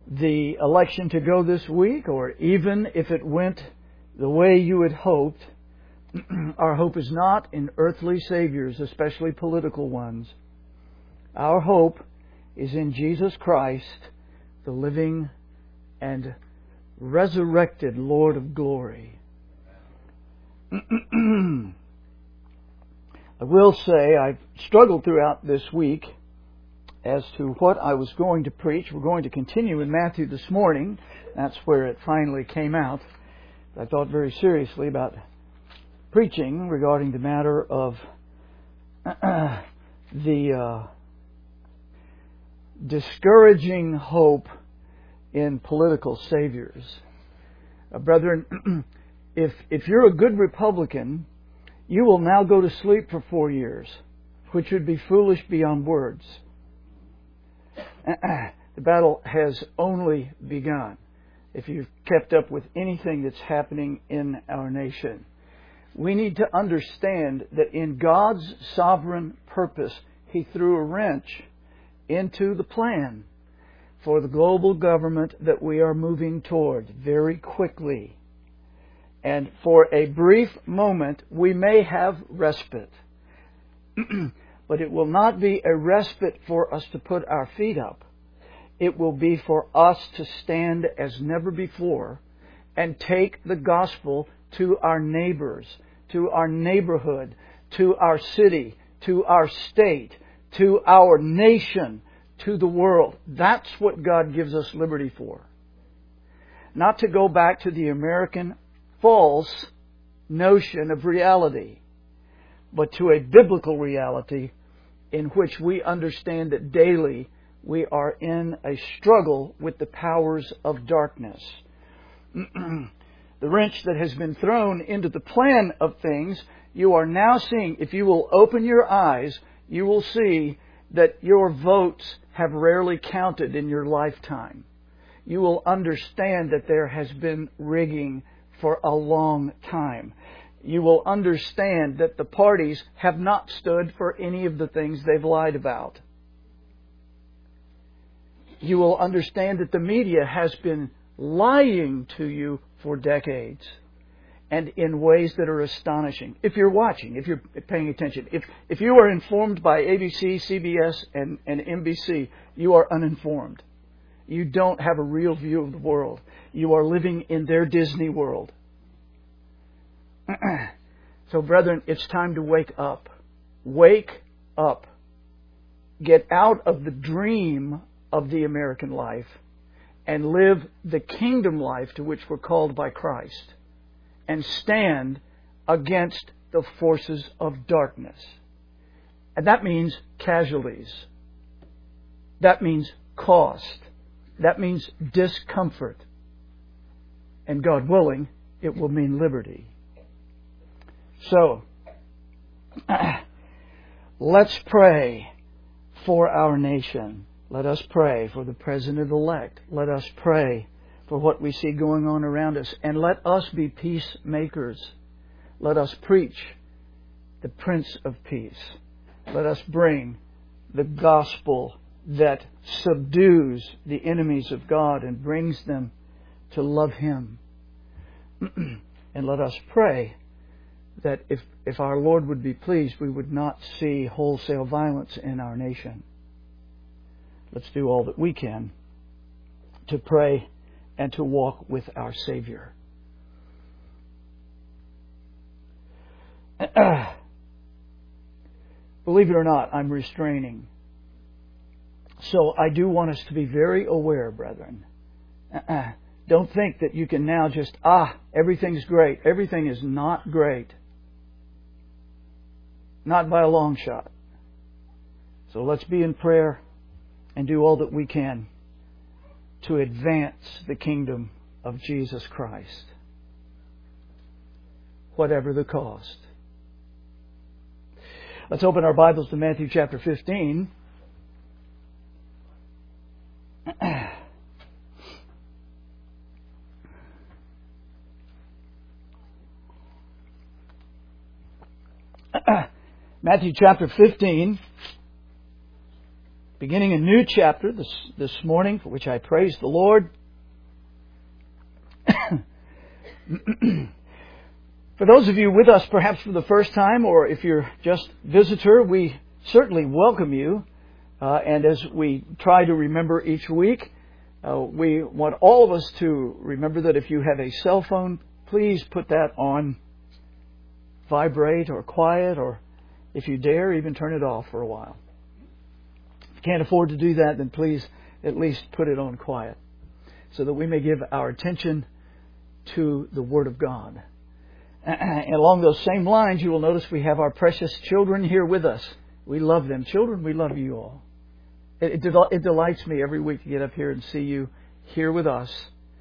the election to go this week, or even if it went the way you had hoped, our hope is not in earthly saviors, especially political ones. Our hope is in Jesus Christ, the living and resurrected Lord of glory. I will say I've struggled throughout this week as to what I was going to preach. We're going to continue in Matthew this morning. That's where it finally came out. I thought very seriously about preaching regarding the matter of the discouraging hope in political saviors. Brethren, if you're a good Republican, you will now go to sleep for 4 years, which would be foolish beyond words. The battle has only begun. If you've kept up with anything that's happening in our nation, we need to understand that in God's sovereign purpose, He threw a wrench into the plan for the global government that we are moving toward very quickly. And for a brief moment, we may have respite. But it will not be a respite for us to put our feet up. It will be for us to stand as never before and take the gospel to our neighbors, to our neighborhood, to our city, to our state, to our nation, to the world. That's what God gives us liberty for. Not to go back to the American false notion of reality, but to a biblical reality in which we understand that daily we are in a struggle with the powers of darkness. The wrench that has been thrown into the plan of things, you are now seeing. If you will open your eyes, you will see that your votes have rarely counted in your lifetime. You will understand that there has been rigging for a long time. You will understand that the parties have not stood for any of the things they've lied about. You will understand that the media has been lying to you for decades, and in ways that are astonishing. If you're watching, if you're paying attention, if you are informed by ABC, CBS, and NBC, you are uninformed. You don't have a real view of the world. You are living in their Disney world. So, brethren, it's time to wake up. Wake up. Get out of the dream of the American life and live the kingdom life to which we're called by Christ, and stand against the forces of darkness. And that means casualties. That means cost. That means discomfort. And God willing, it will mean liberty. So, let's pray for our nation. Let us pray for the President-elect. Let us pray for what we see going on around us. And let us be peacemakers. Let us preach the Prince of Peace. Let us bring the gospel that subdues the enemies of God and brings them to love Him. And let us pray that if our Lord would be pleased, we would not see wholesale violence in our nation. Let's do all that we can to pray and to walk with our Savior. Believe it or not, I'm restraining. So I do want us to be very aware, brethren. Don't think that you can now just, everything's great. Everything is not great. Not by a long shot. So let's be in prayer and do all that we can to advance the kingdom of Jesus Christ, whatever the cost. Let's open our Bibles to Matthew chapter 15. Matthew chapter 15. beginning a new chapter this morning, for which I praise the Lord. For those of you with us perhaps for the first time, or if you're just visitor, we certainly welcome you. And as we try to remember each week, we want all of us to remember that if you have a cell phone, please put that on vibrate or quiet, or if you dare, even turn it off for a while. If you can't afford to do that, then please at least put it on quiet so that we may give our attention to the Word of God. And along those same lines, you will notice we have our precious children here with us. We love them. Children, we love you all. It delights me every week to get up here and see you here with us.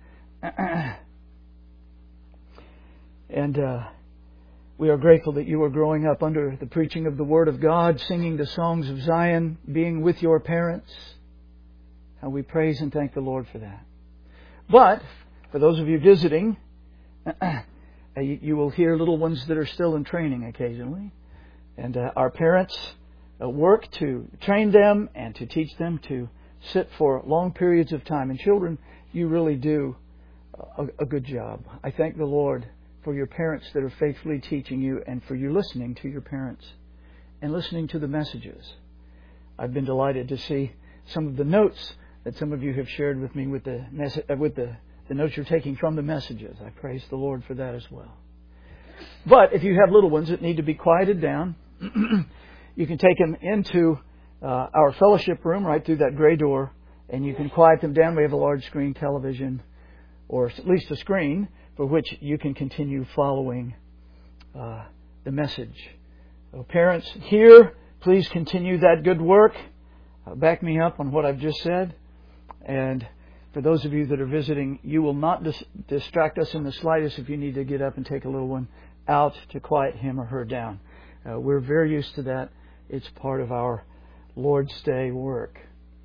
And we are grateful that you are growing up under the preaching of the Word of God, singing the songs of Zion, being with your parents. And we praise and thank the Lord for that. But for those of you visiting, you will hear little ones that are still in training occasionally. And our parents work to train them and to teach them to sit for long periods of time. And children, you really do a good job. I thank the Lord for your parents that are faithfully teaching you, and for you listening to your parents and listening to the messages. I've been delighted to see some of the notes that some of you have shared with me with the notes you're taking from the messages. I praise the Lord for that as well. But if you have little ones that need to be quieted down, you can take them into our fellowship room right through that gray door, and you can quiet them down. We have a large screen television, or at least a screen, for which you can continue following the message. So parents here, please continue that good work. Back me up on what I've just said. And for those of you that are visiting, you will not distract us in the slightest if you need to get up and take a little one out to quiet him or her down. We're very used to that. It's part of our Lord's Day work.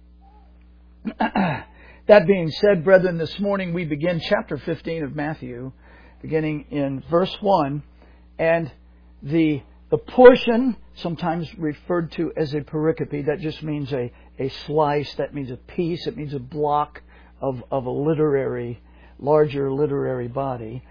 That being said, brethren, this morning we begin chapter 15 of Matthew, beginning in verse 1. And the portion, sometimes referred to as a pericope, that just means a slice, that means a piece, it means a block of a larger literary body.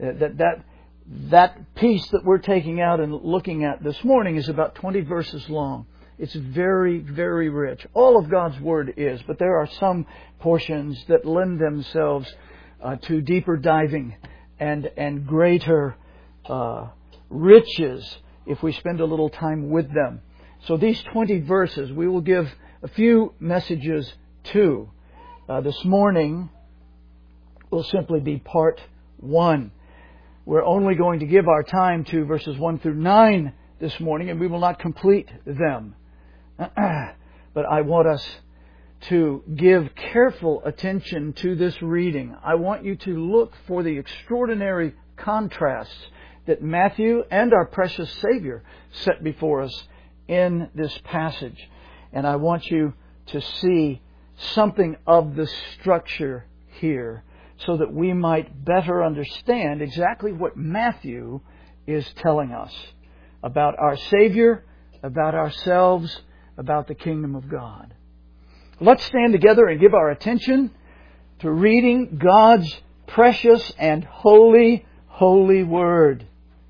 That piece that we're taking out and looking at this morning is about 20 verses long. It's very, very rich. All of God's Word is, but there are some portions that lend themselves to deeper diving and greater riches if we spend a little time with them. So these 20 verses we will give a few messages to. This morning will simply be part 1. We're only going to give our time to verses 1 through 9 this morning, and we will not complete them. But I want us to give careful attention to this reading. I want you to look for the extraordinary contrasts that Matthew and our precious Savior set before us in this passage. And I want you to see something of the structure here so that we might better understand exactly what Matthew is telling us about our Savior, about ourselves, about the kingdom of God. Let's stand together and give our attention to reading God's precious and holy, holy Word.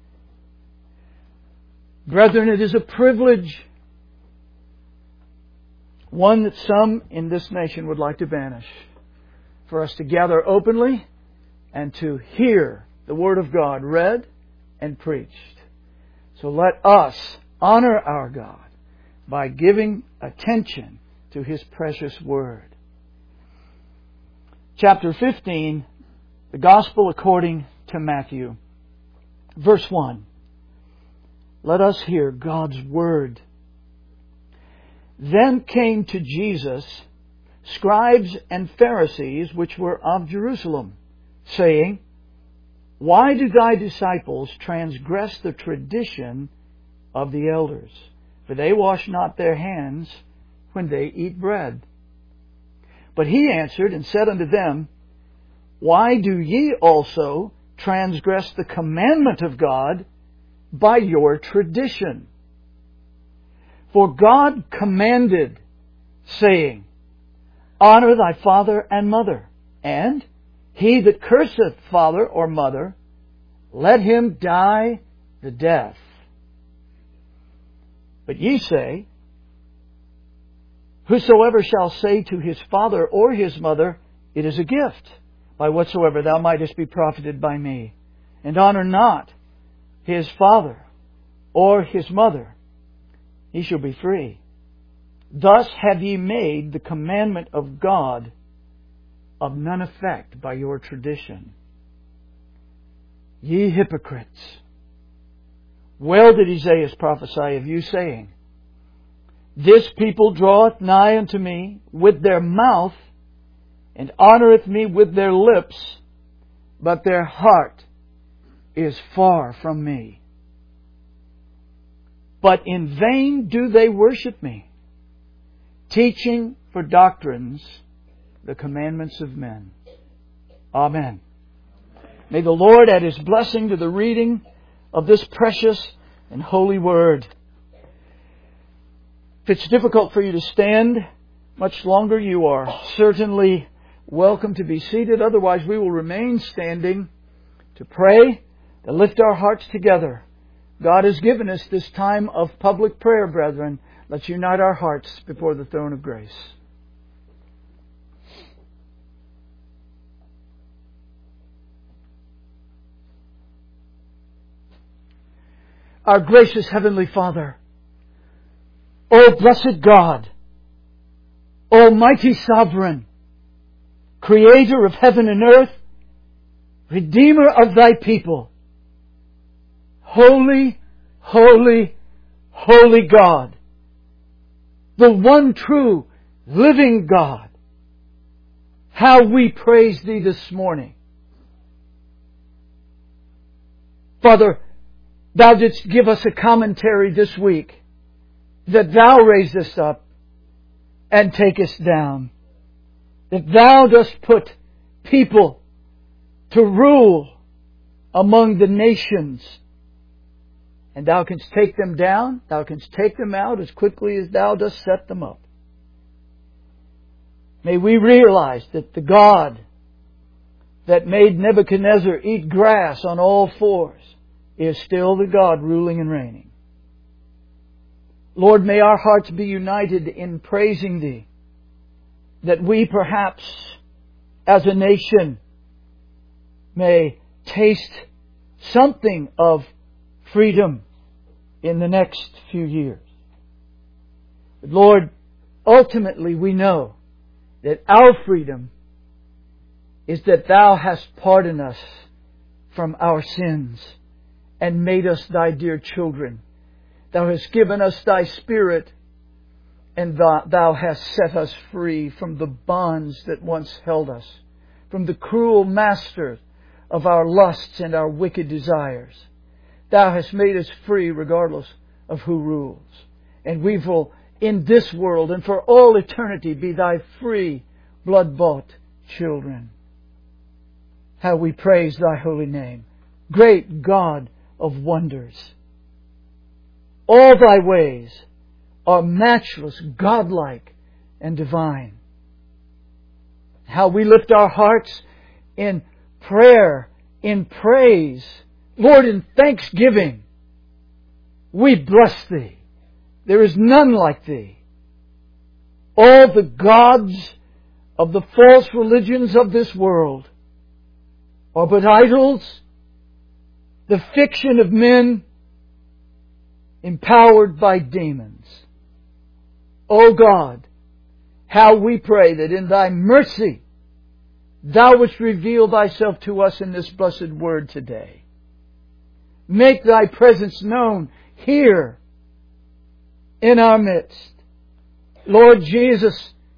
Brethren, it is a privilege, one that some in this nation would like to banish, for us to gather openly and to hear the Word of God read and preached. So let us honor our God by giving attention to His precious Word. Chapter 15, the Gospel according to Matthew. Verse 1. Let us hear God's Word. Then came to Jesus scribes and Pharisees which were of Jerusalem, saying, Why do thy disciples transgress the tradition of the elders? For they wash not their hands when they eat bread. But he answered and said unto them, Why do ye also transgress the commandment of God by your tradition? For God commanded, saying, Honor thy father and mother, and he that curseth father or mother, let him die the death. But ye say, Whosoever shall say to his father or his mother, It is a gift, by whatsoever thou mightest be profited by me, and honor not his father or his mother, he shall be free. Thus have ye made the commandment of God of none effect by your tradition. Ye hypocrites, well did Esaias prophesy of you, saying, This people draweth nigh unto me with their mouth, and honoureth me with their lips, but their heart is far from me. But in vain do they worship me, teaching for doctrines the commandments of men. Amen. May the Lord add His blessing to the reading of this precious and holy Word. If it's difficult for you to stand much longer, you are certainly welcome to be seated. Otherwise, we will remain standing to pray, to lift our hearts together. God has given us this time of public prayer, brethren. Let's unite our hearts before the throne of grace. Our gracious Heavenly Father, O blessed God, Almighty Sovereign, Creator of heaven and earth, Redeemer of Thy people, Holy, holy, holy God, the one true, living God, how we praise Thee this morning. Father, Thou didst give us a commentary this week that Thou raisest up and takest down. That Thou dost put people to rule among the nations. And Thou canst take them down, Thou canst take them out as quickly as Thou dost set them up. May we realize that the God that made Nebuchadnezzar eat grass on all fours is still the God ruling and reigning. Lord, may our hearts be united in praising Thee, that we perhaps as a nation may taste something of freedom in the next few years. But Lord, ultimately we know that our freedom is that Thou hast pardoned us from our sins and made us Thy dear children. Thou hast given us Thy Spirit, and Thou hast set us free from the bonds that once held us, from the cruel master of our lusts and our wicked desires. Thou hast made us free regardless of who rules. And we will, in this world and for all eternity, be Thy free, blood-bought children. How we praise Thy holy name. Great God of wonders. All Thy ways are matchless, godlike, and divine. How we lift our hearts in prayer, in praise, Lord, in thanksgiving. We bless Thee. There is none like Thee. All the gods of the false religions of this world are but idols, the fiction of men empowered by demons. O God, how we pray that in Thy mercy Thou wouldst reveal Thyself to us in this blessed Word today. Make Thy presence known here in our midst. Lord Jesus,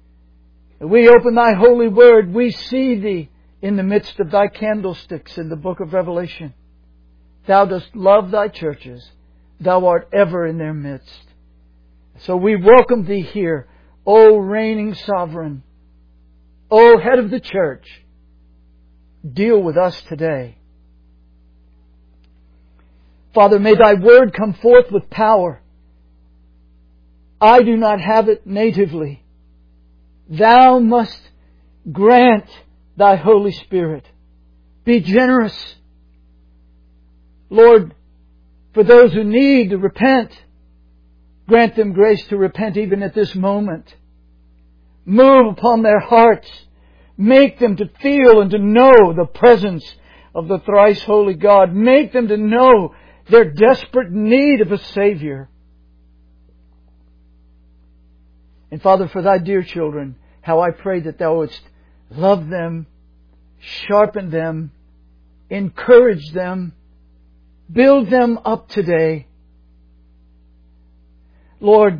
we open Thy holy Word, we see Thee in the midst of Thy candlesticks in the book of Revelation. Thou dost love Thy churches. Thou art ever in their midst. So we welcome Thee here, O reigning sovereign, O head of the church. Deal with us today. Father, may Thy word come forth with power. I do not have it natively. Thou must grant Thy Holy Spirit. Be generous. Lord, for those who need to repent, grant them grace to repent even at this moment. Move upon their hearts. Make them to feel and to know the presence of the thrice holy God. Make them to know their desperate need of a Savior. And Father, for Thy dear children, how I pray that Thou wouldst love them, sharpen them, encourage them, build them up today. Lord,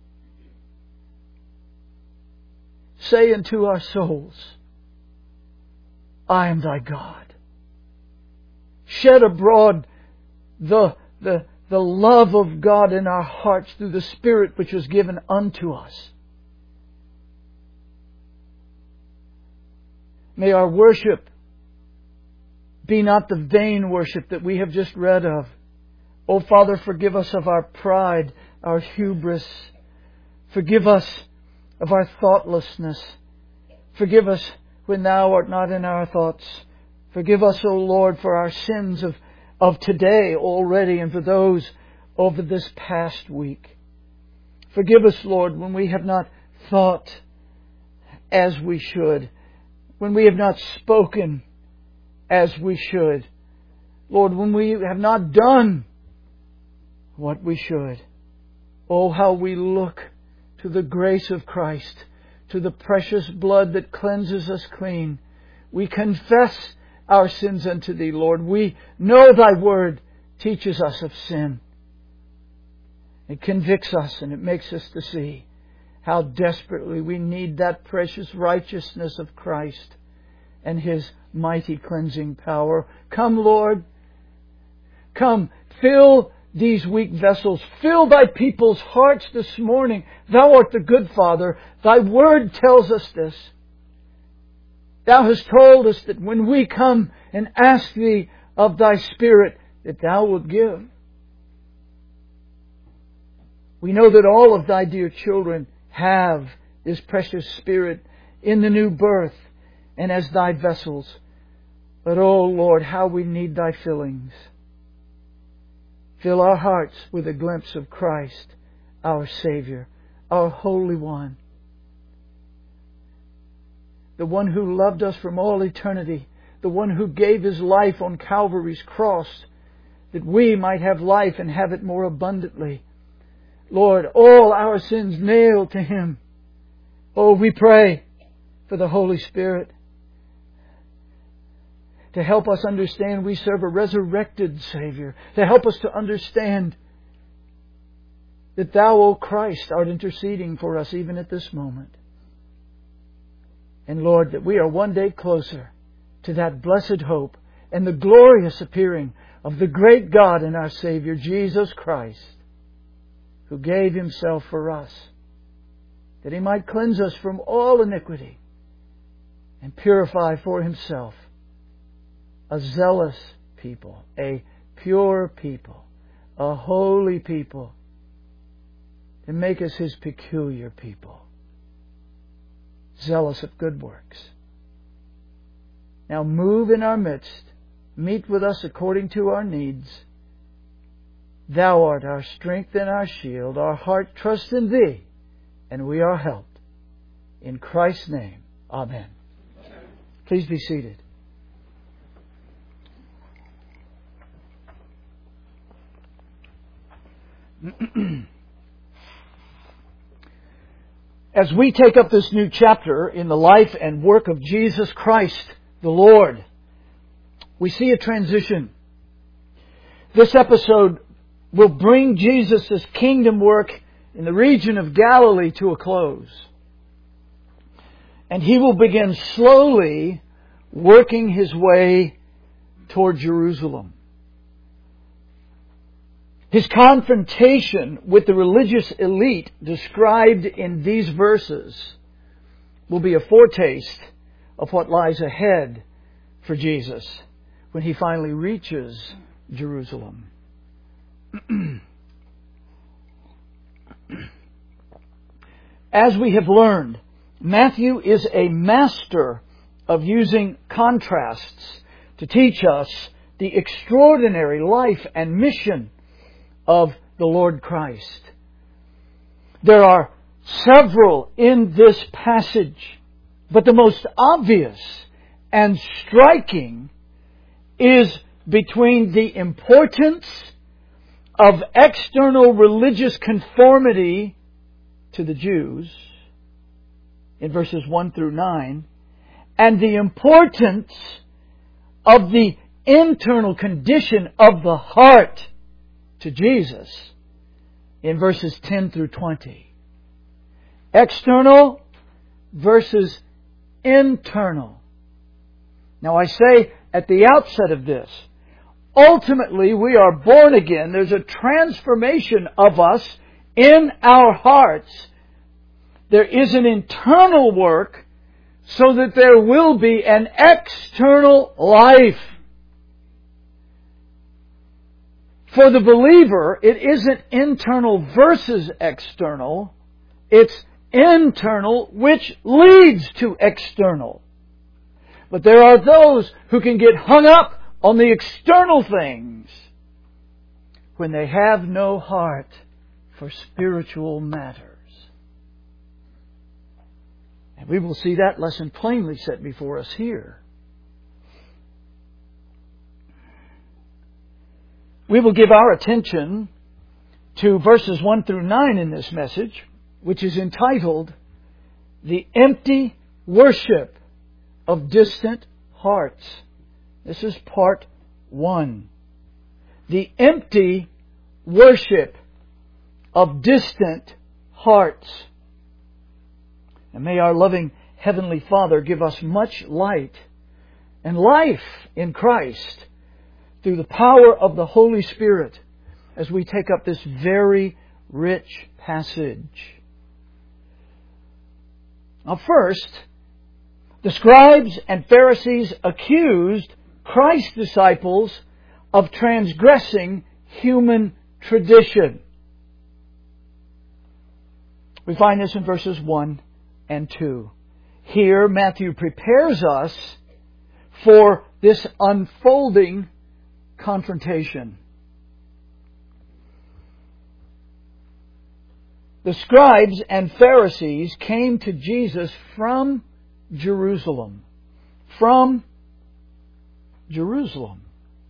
say unto our souls, I am Thy God. Shed abroad the love of God in our hearts through the Spirit which was given unto us. May our worship be not the vain worship that we have just read of. O Father, forgive us of our pride, our hubris. Forgive us of our thoughtlessness. Forgive us when Thou art not in our thoughts. Forgive us, O Lord, for our sins of today already and for those over this past week. Forgive us, Lord, when we have not thought as we should, when we have not spoken as we should. Lord, when we have not done what we should. Oh, how we look to the grace of Christ, to the precious blood that cleanses us clean. We confess our sins unto Thee, Lord. We know Thy Word teaches us of sin. It convicts us and it makes us to see how desperately we need that precious righteousness of Christ and His mighty cleansing power. Come, Lord. Come, fill these weak vessels. Fill Thy people's hearts this morning. Thou art the good Father. Thy Word tells us this. Thou hast told us that when we come and ask Thee of Thy Spirit, that Thou wilt give. We know that all of Thy dear children have this precious Spirit in the new birth and as Thy vessels. But, oh Lord, how we need Thy fillings. Fill our hearts with a glimpse of Christ, our Savior, our Holy One. The one who loved us from all eternity. The one who gave His life on Calvary's cross that we might have life and have it more abundantly. Lord, all our sins nailed to Him. Oh, we pray for the Holy Spirit to help us understand we serve a resurrected Savior. To help us to understand that Thou, O Christ, art interceding for us even at this moment. And Lord, that we are one day closer to that blessed hope and the glorious appearing of the great God and our Savior, Jesus Christ, who gave Himself for us, that He might cleanse us from all iniquity and purify for Himself a zealous people, a pure people, a holy people, to make us His peculiar people, zealous of good works. Now move in our midst, meet with us according to our needs. Thou art our strength and our shield. Our heart trusts in Thee, and we are helped. In Christ's name, Amen. Please be seated. As we take up this new chapter in the life and work of Jesus Christ, the Lord, we see a transition. This episode will bring Jesus' kingdom work in the region of Galilee to a close. And He will begin slowly working His way toward Jerusalem. His confrontation with the religious elite described in these verses will be a foretaste of what lies ahead for Jesus when He finally reaches Jerusalem. As we have learned, Matthew is a master of using contrasts to teach us the extraordinary life and mission of the Lord Christ. There are several in this passage, but the most obvious and striking is between the importance of external religious conformity to the Jews in verses 1 through 9, and the importance of the internal condition of the heart to Jesus in verses 10 through 20. External versus internal. Now I say at the outset of this, ultimately we are born again. There's a transformation of us in our hearts. There is an internal work so that there will be an external life. For the believer, it isn't internal versus external. It's internal which leads to external. But there are those who can get hung up on the external things when they have no heart for spiritual matters. And we will see that lesson plainly set before us here. We will give our attention to verses 1 through 9 in this message, which is entitled, The Empty Worship of Distant Hearts. This is part 1. The empty worship of distant hearts. And may our loving Heavenly Father give us much light and life in Christ through the power of the Holy Spirit as we take up this very rich passage. Now first, the scribes and Pharisees accused Christ's disciples of transgressing human tradition. We find this in verses 1 and 2. Here, Matthew prepares us for this unfolding confrontation. The scribes and Pharisees came to Jesus from Jerusalem. From Jerusalem.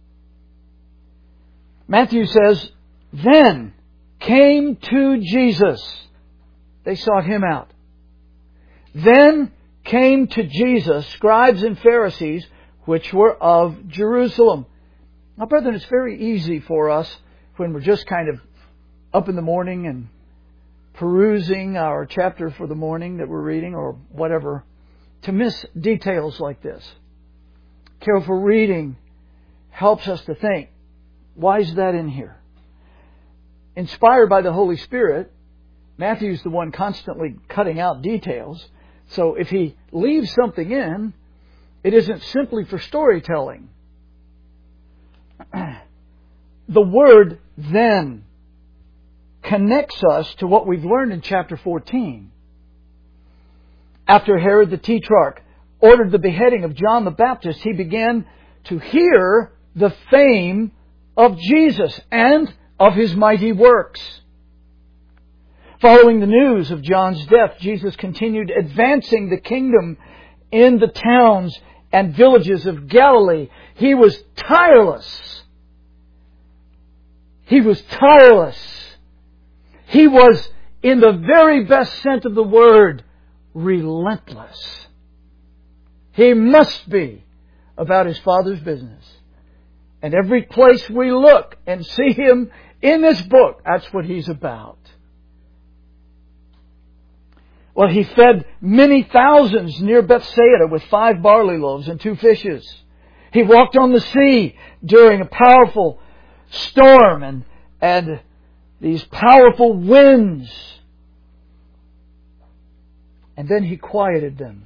Matthew says, then came to Jesus. They sought Him out. Then came to Jesus scribes and Pharisees, which were of Jerusalem. Now, brethren, it's very easy for us when we're just kind of up in the morning and perusing our chapter for the morning that we're reading or whatever, to miss details like this. Careful reading helps us to think, why is that in here? Inspired by the Holy Spirit, Matthew's the one constantly cutting out details. So if he leaves something in, it isn't simply for storytelling. The word then connects us to what we've learned in chapter 14. After Herod the Tetrarch ordered the beheading of John the Baptist, he began to hear the fame of Jesus and of His mighty works. Following the news of John's death, Jesus continued advancing the kingdom in the towns and villages of Galilee. He was tireless. He was tireless. He was, in the very best sense of the word, relentless. He must be about His Father's business. And every place we look and see Him in this book, that's what He's about. Well, He fed many thousands near Bethsaida with 5 barley loaves and 2 fishes. He walked on the sea during a powerful storm and these powerful winds. And then He quieted them.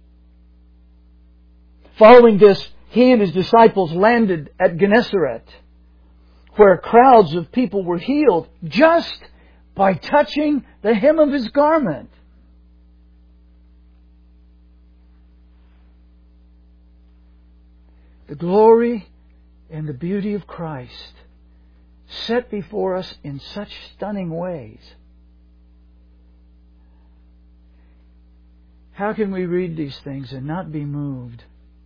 Following this, He and His disciples landed at Gennesaret, where crowds of people were healed just by touching the hem of His garment. the glory and the beauty of Christ set before us in such stunning ways. How can we read these things and not be moved?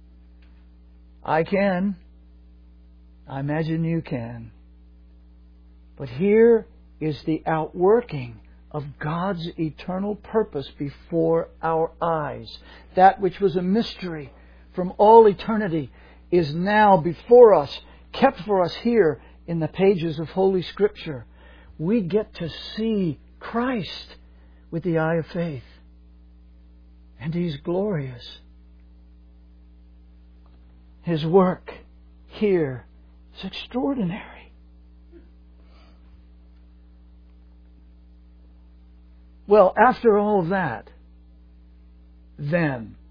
I can. I imagine you can. But here is the outworking of God's eternal purpose before our eyes. That which was a mystery from all eternity is now before us, kept for us here in the pages of Holy Scripture. We get to see Christ with the eye of faith. And He's glorious. His work here is extraordinary. Well, after all of that, then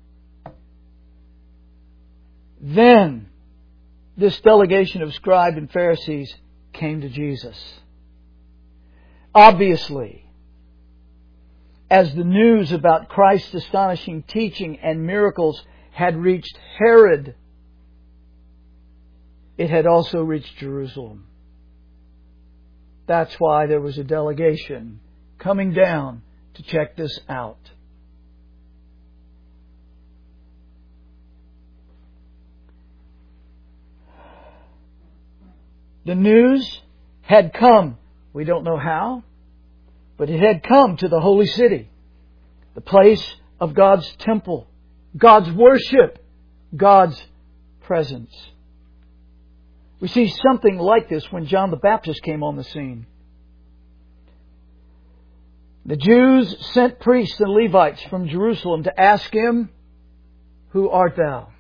this delegation of scribes and Pharisees came to Jesus. Obviously, as the news about Christ's astonishing teaching and miracles had reached Herod, it had also reached Jerusalem. That's why there was a delegation coming down to check this out. The news had come. We don't know how, but it had come to the holy city, the place of God's temple, God's worship, God's presence. We see something like this when John the Baptist came on the scene. The Jews sent priests and Levites from Jerusalem to ask him, "Who art thou?"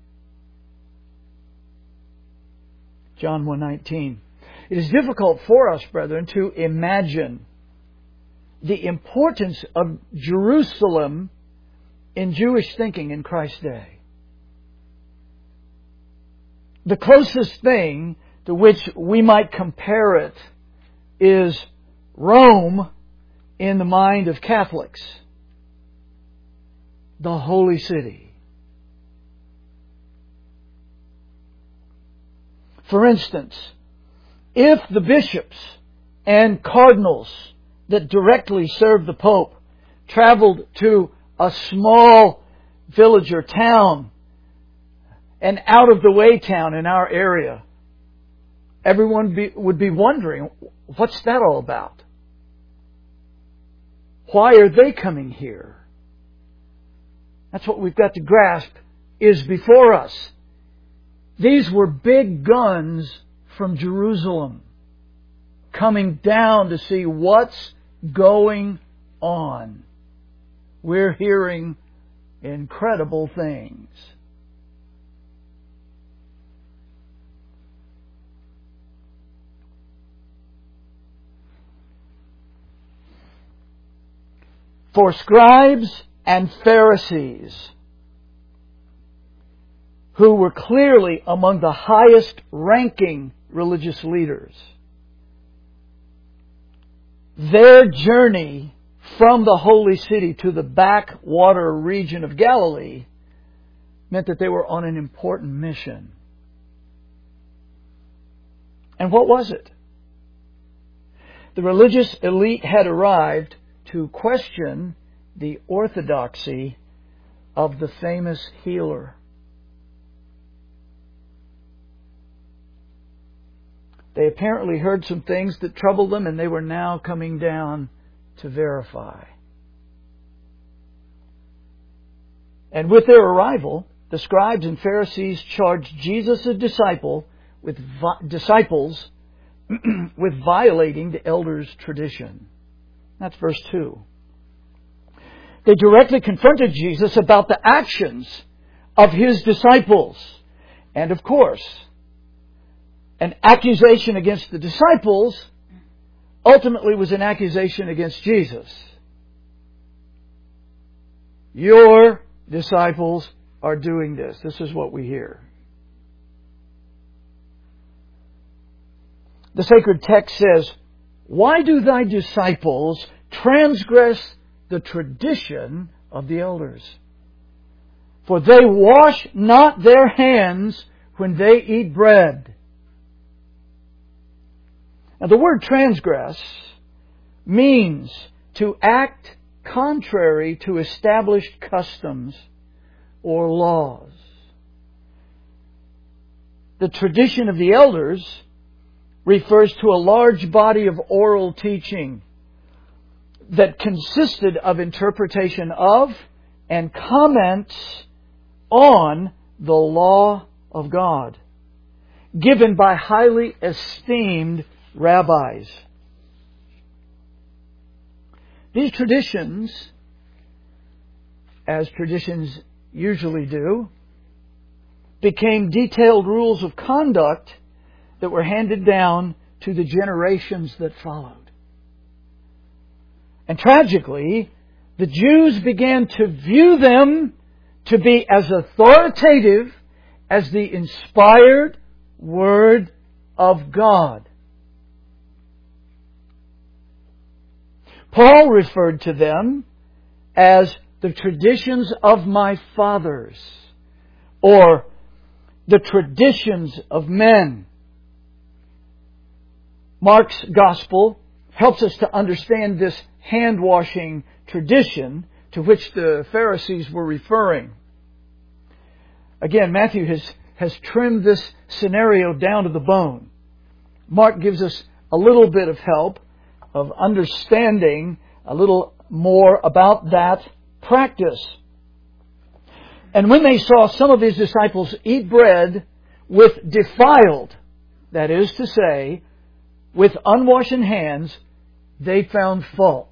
John 1:19. It is difficult for us, brethren, to imagine the importance of Jerusalem in Jewish thinking in Christ's day. The closest thing to which we might compare it is Rome in the mind of Catholics, the holy city. For instance, if the bishops and cardinals that directly served the Pope traveled to a small village or town, an out-of-the-way town in our area, everyone would be wondering, what's that all about? Why are they coming here? That's what we've got to grasp is before us. These were big guns from Jerusalem coming down to see what's going on. We're hearing incredible things. For scribes and Pharisees, who were clearly among the highest ranking religious leaders, their journey from the holy city to the backwater region of Galilee meant that they were on an important mission. And what was it? The religious elite had arrived to question the orthodoxy of the famous healer. They apparently heard some things that troubled them, and they were now coming down to verify. And with their arrival, the scribes and Pharisees charged Jesus' disciples with violating the elders' tradition. That's verse 2. They directly confronted Jesus about the actions of His disciples. And of course, an accusation against the disciples ultimately was an accusation against Jesus. Your disciples are doing this. This is what we hear. The sacred text says, "Why do thy disciples transgress the tradition of the elders? For they wash not their hands when they eat bread. Now the word transgress means to act contrary to established customs or laws. The tradition of the elders refers to a large body of oral teaching that consisted of interpretation of and comments on the law of God, given by highly esteemed rabbis. These traditions, as traditions usually do, became detailed rules of conduct that were handed down to the generations that followed. And tragically, the Jews began to view them to be as authoritative as the inspired Word of God. Paul referred to them as the traditions of my fathers, or the traditions of men. Mark's Gospel helps us to understand this hand-washing tradition to which the Pharisees were referring. Again, Matthew has trimmed this scenario down to the bone. Mark gives us a little bit of help of understanding a little more about that practice. And when they saw some of his disciples eat bread with defiled, that is to say, with unwashed hands, they found fault.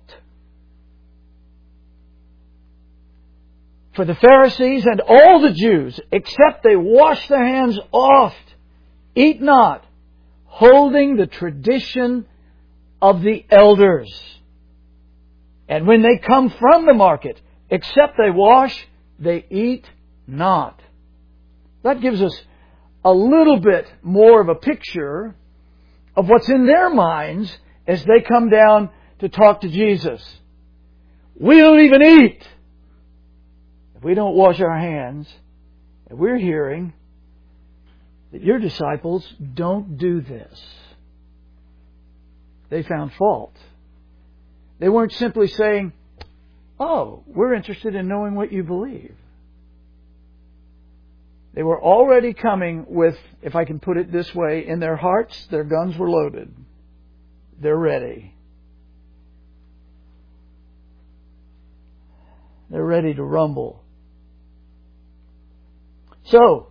For the Pharisees and all the Jews, except they wash their hands oft, eat not, holding the tradition of the elders. And when they come from the market, except they wash, they eat not. That gives us a little bit more of a picture of what's in their minds as they come down to talk to Jesus. We don't even eat if we don't wash our hands. And we're hearing that your disciples don't do this. They found fault. They weren't simply saying, "Oh, we're interested in knowing what you believe." They were already coming with, if I can put it this way, in their hearts, their guns were loaded. They're ready. They're ready to rumble. So,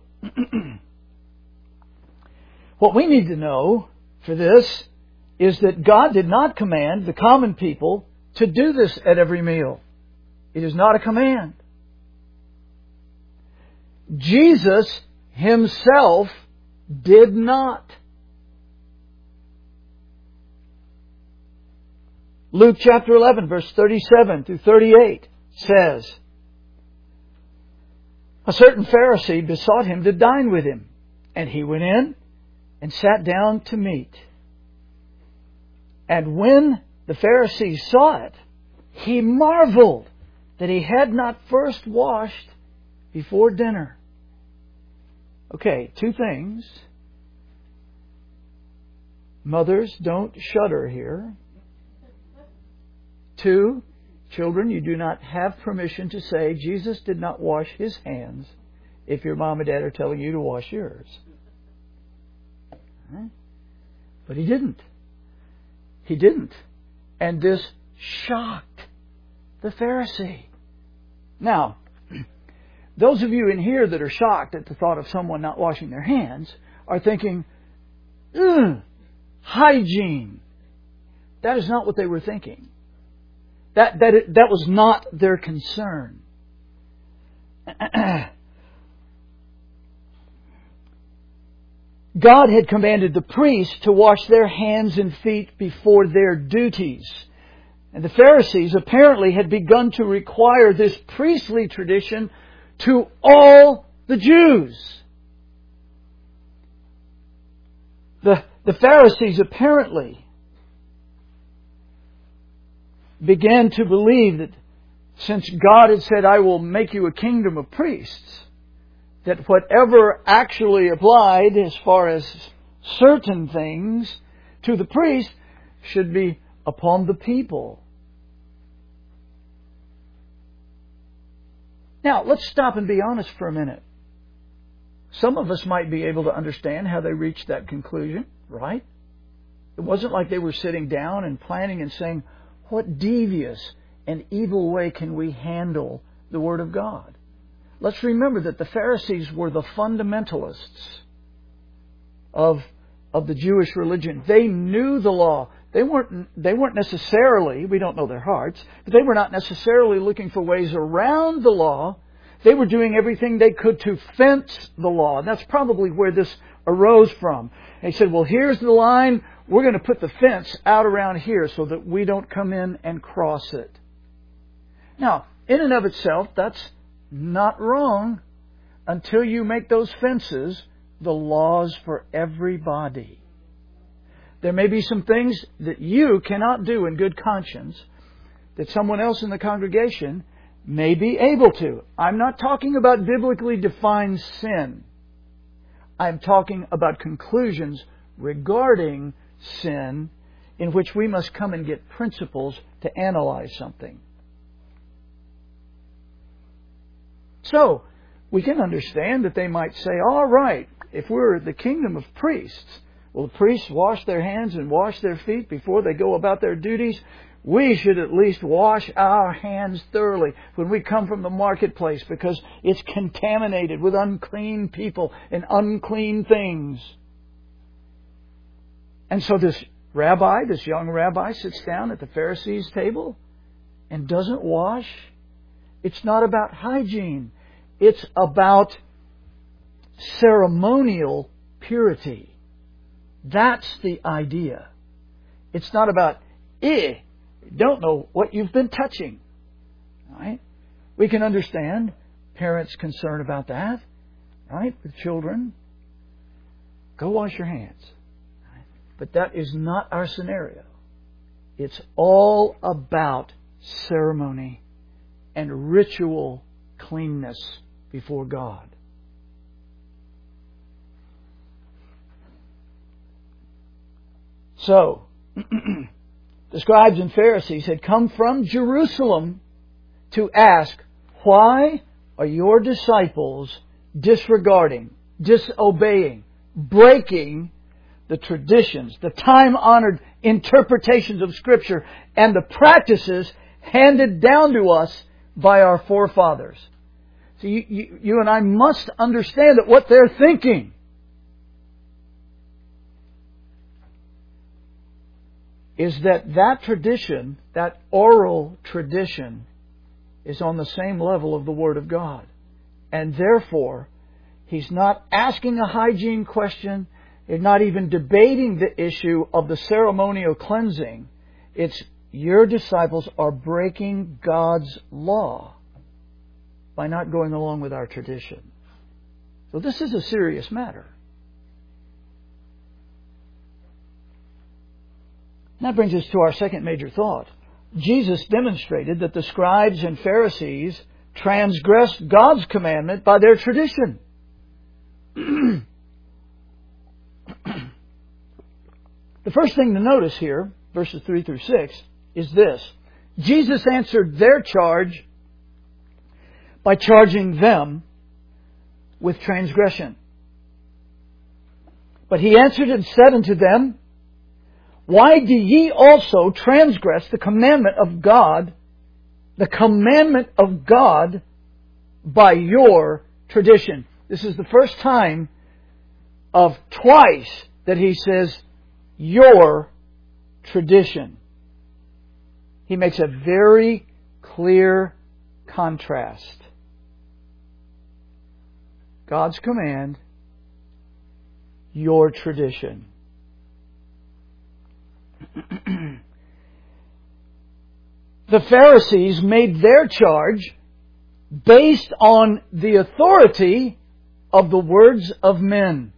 what we need to know for this is that God did not command the common people to do this at every meal. It is not a command. Jesus Himself did not. Luke chapter 11, verse 37 through 38 says, a certain Pharisee besought Him to dine with him, and He went in and sat down to meat. And when the Pharisee saw it, he marveled that he had not first washed before dinner. Okay, two things. Mothers, don't shudder here. 2, children, you do not have permission to say Jesus did not wash His hands if your mom and dad are telling you to wash yours. But He didn't. He didn't. And this shocked the Pharisee. Now, those of you in here that are shocked at the thought of someone not washing their hands are thinking, hygiene. That is not what they were thinking. That was not their concern. God had commanded the priests to wash their hands and feet before their duties. And the Pharisees apparently had begun to require this priestly tradition to all the Jews. The Pharisees apparently began to believe that since God had said, I will make you a kingdom of priests, that whatever actually applied as far as certain things to the priest should be upon the people. Now, let's stop and be honest for a minute. Some of us might be able to understand how they reached that conclusion, right? It wasn't like they were sitting down and planning and saying, what devious and evil way can we handle the Word of God? Let's remember that the Pharisees were the fundamentalists of the Jewish religion. They knew the law. They weren't necessarily, we don't know their hearts, but they were not necessarily looking for ways around the law. They were doing everything they could to fence the law. And that's probably where this arose from. They said, well, here's the line. We're going to put the fence out around here so that we don't come in and cross it. Now, in and of itself, that's not wrong until you make those fences the laws for everybody. There may be some things that you cannot do in good conscience that someone else in the congregation may be able to. I'm not talking about biblically defined sin. I'm talking about conclusions regarding sin in which we must come and get principles to analyze something. So, we can understand that they might say, all right, if we're the kingdom of priests, will the priests wash their hands and wash their feet before they go about their duties? We should at least wash our hands thoroughly when we come from the marketplace because it's contaminated with unclean people and unclean things. And so this young rabbi sits down at the Pharisees' table and doesn't wash. It's not about hygiene. It's about ceremonial purity. That's the idea. It's not about, you don't know what you've been touching. Right? We can understand parents' concern about that. Right? With children. Go wash your hands. Right? But that is not our scenario. It's all about ceremony and ritual cleanness before God. So, the scribes and Pharisees had come from Jerusalem to ask, why are your disciples disregarding, disobeying, breaking the traditions, the time-honored interpretations of Scripture, and the practices handed down to us by our forefathers? So you and I must understand that what they're thinking is that tradition, that oral tradition, is on the same level of the Word of God. And therefore, he's not asking a hygiene question. He's not even debating the issue of the ceremonial cleansing. It's your disciples are breaking God's law by not going along with our tradition. So this is a serious matter. And that brings us to our second major thought. Jesus demonstrated that the scribes and Pharisees transgressed God's commandment by their tradition. The first thing to notice here, verses 3 through 6, is this. Jesus answered their charge by charging them with transgression. But he answered and said unto them, why do ye also transgress the commandment of God by your tradition? This is the first time of twice that he says, your tradition. He makes a very clear contrast. God's command, your tradition. The Pharisees made their charge based on the authority of the words of men.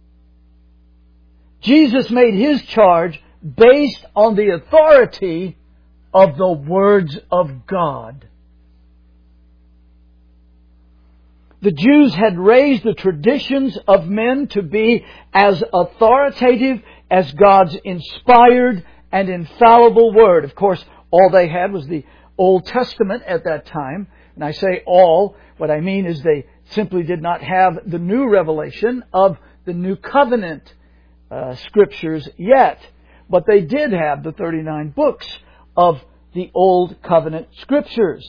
Jesus made His charge based on the authority of the words of God. The Jews had raised the traditions of men to be as authoritative as God's inspired and infallible Word. Of course, all they had was the Old Testament at that time. And I say all, what I mean is they simply did not have the new revelation of the New Covenant Scriptures yet. But they did have the 39 books of the Old Covenant Scriptures.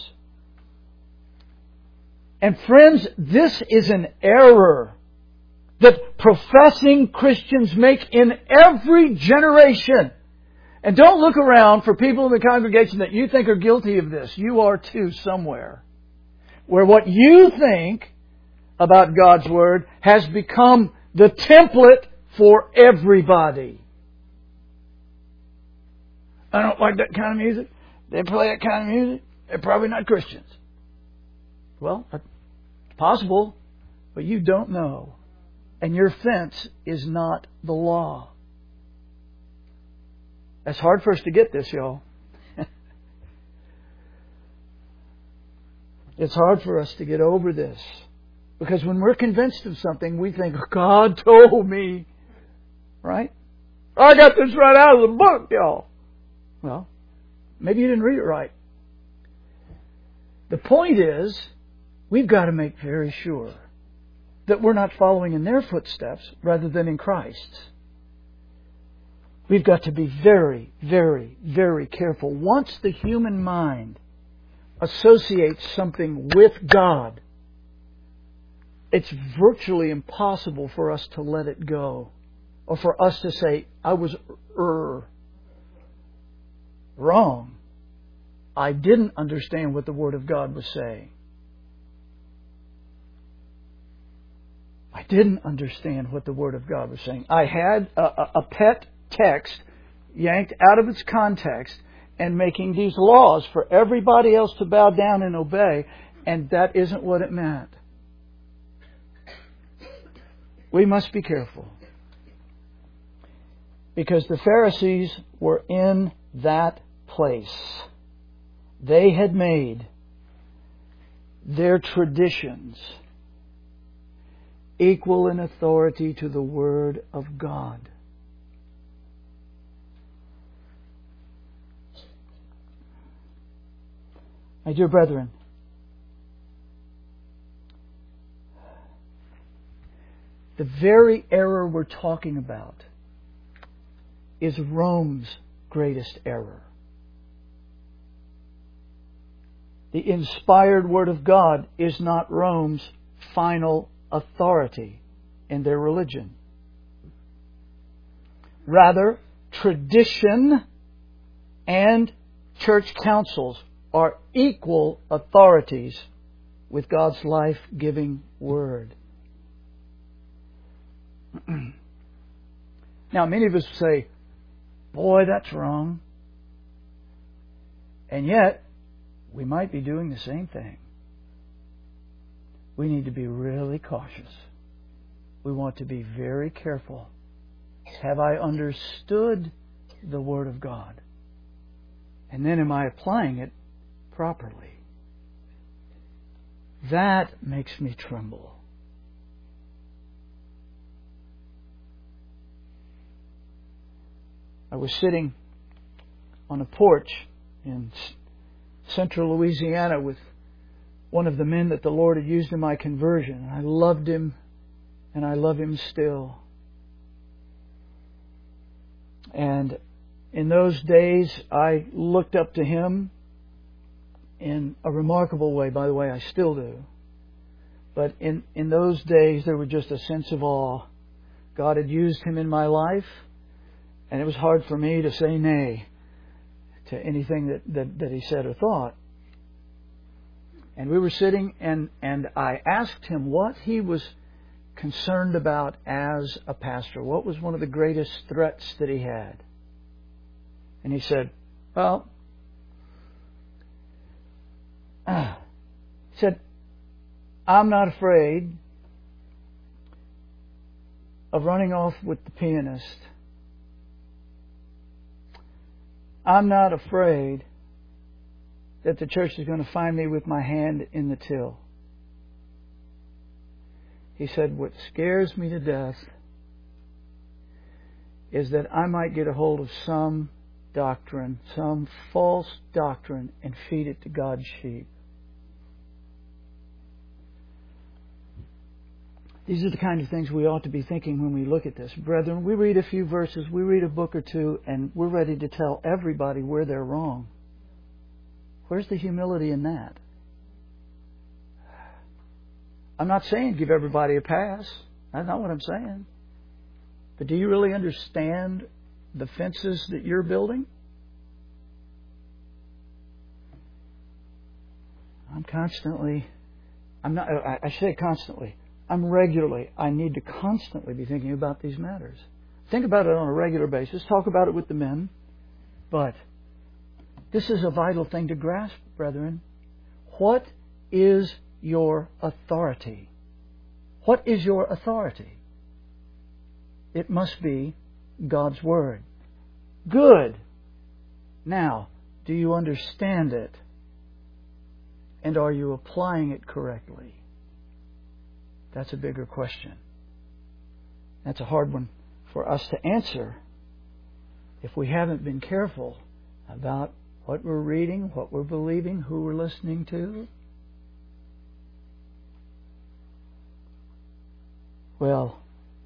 And friends, this is an error that professing Christians make in every generation. And don't look around for people in the congregation that you think are guilty of this. You are too somewhere. Where what you think about God's Word has become the template for everybody. I don't like that kind of music. They play that kind of music. They're probably not Christians. Well, it's possible, but you don't know. And your fence is not the law. That's hard for us to get this, y'all. It's hard for us to get over this. Because when we're convinced of something, we think, God told me. Right? I got this right out of the book, y'all. Well, maybe you didn't read it right. The point is, we've got to make very sure that we're not following in their footsteps rather than in Christ's. We've got to be very, very, very careful. Once the human mind associates something with God, it's virtually impossible for us to let it go. Or for us to say, I was wrong. I didn't understand what the Word of God was saying. I didn't understand what the Word of God was saying. I had a pet text yanked out of its context and making these laws for everybody else to bow down and obey, and that isn't what it meant. We must be careful. Because the Pharisees were in that place. They had made their traditions equal in authority to the Word of God. My dear brethren, the very error we're talking about is Rome's greatest error. The inspired Word of God is not Rome's final authority in their religion. Rather, tradition and church councils are equal authorities with God's life-giving Word. Now, many of us say, boy, that's wrong. And yet, we might be doing the same thing. We need to be really cautious. We want to be very careful. Have I understood the Word of God? And then am I applying it properly? That makes me tremble. I was sitting on a porch in central Louisiana with one of the men that the Lord had used in my conversion. I loved him, and I love him still. And in those days, I looked up to him in a remarkable way. By the way, I still do. But in those days, there was just a sense of awe. God had used him in my life, and it was hard for me to say nay to anything that he said or thought. And we were sitting, and I asked him what he was concerned about as a pastor. What was one of the greatest threats that he had? And he said, well, he said, I'm not afraid of running off with the pianist. I'm not afraid that the church is going to find me with my hand in the till. He said, what scares me to death is that I might get a hold of some doctrine, some false doctrine, and feed it to God's sheep. These are the kind of things we ought to be thinking when we look at this. Brethren, we read a few verses, we read a book or two, and we're ready to tell everybody where they're wrong. Where's the humility in that? I'm not saying give everybody a pass. That's not what I'm saying. But do you really understand the fences that you're building? I need to constantly be thinking about these matters. Think about it on a regular basis. Talk about it with the men. But this is a vital thing to grasp, brethren. What is your authority? What is your authority? It must be God's Word. Good. Now, do you understand it? And are you applying it correctly? That's a bigger question. That's a hard one for us to answer if we haven't been careful about what we're reading, what we're believing, who we're listening to. Well,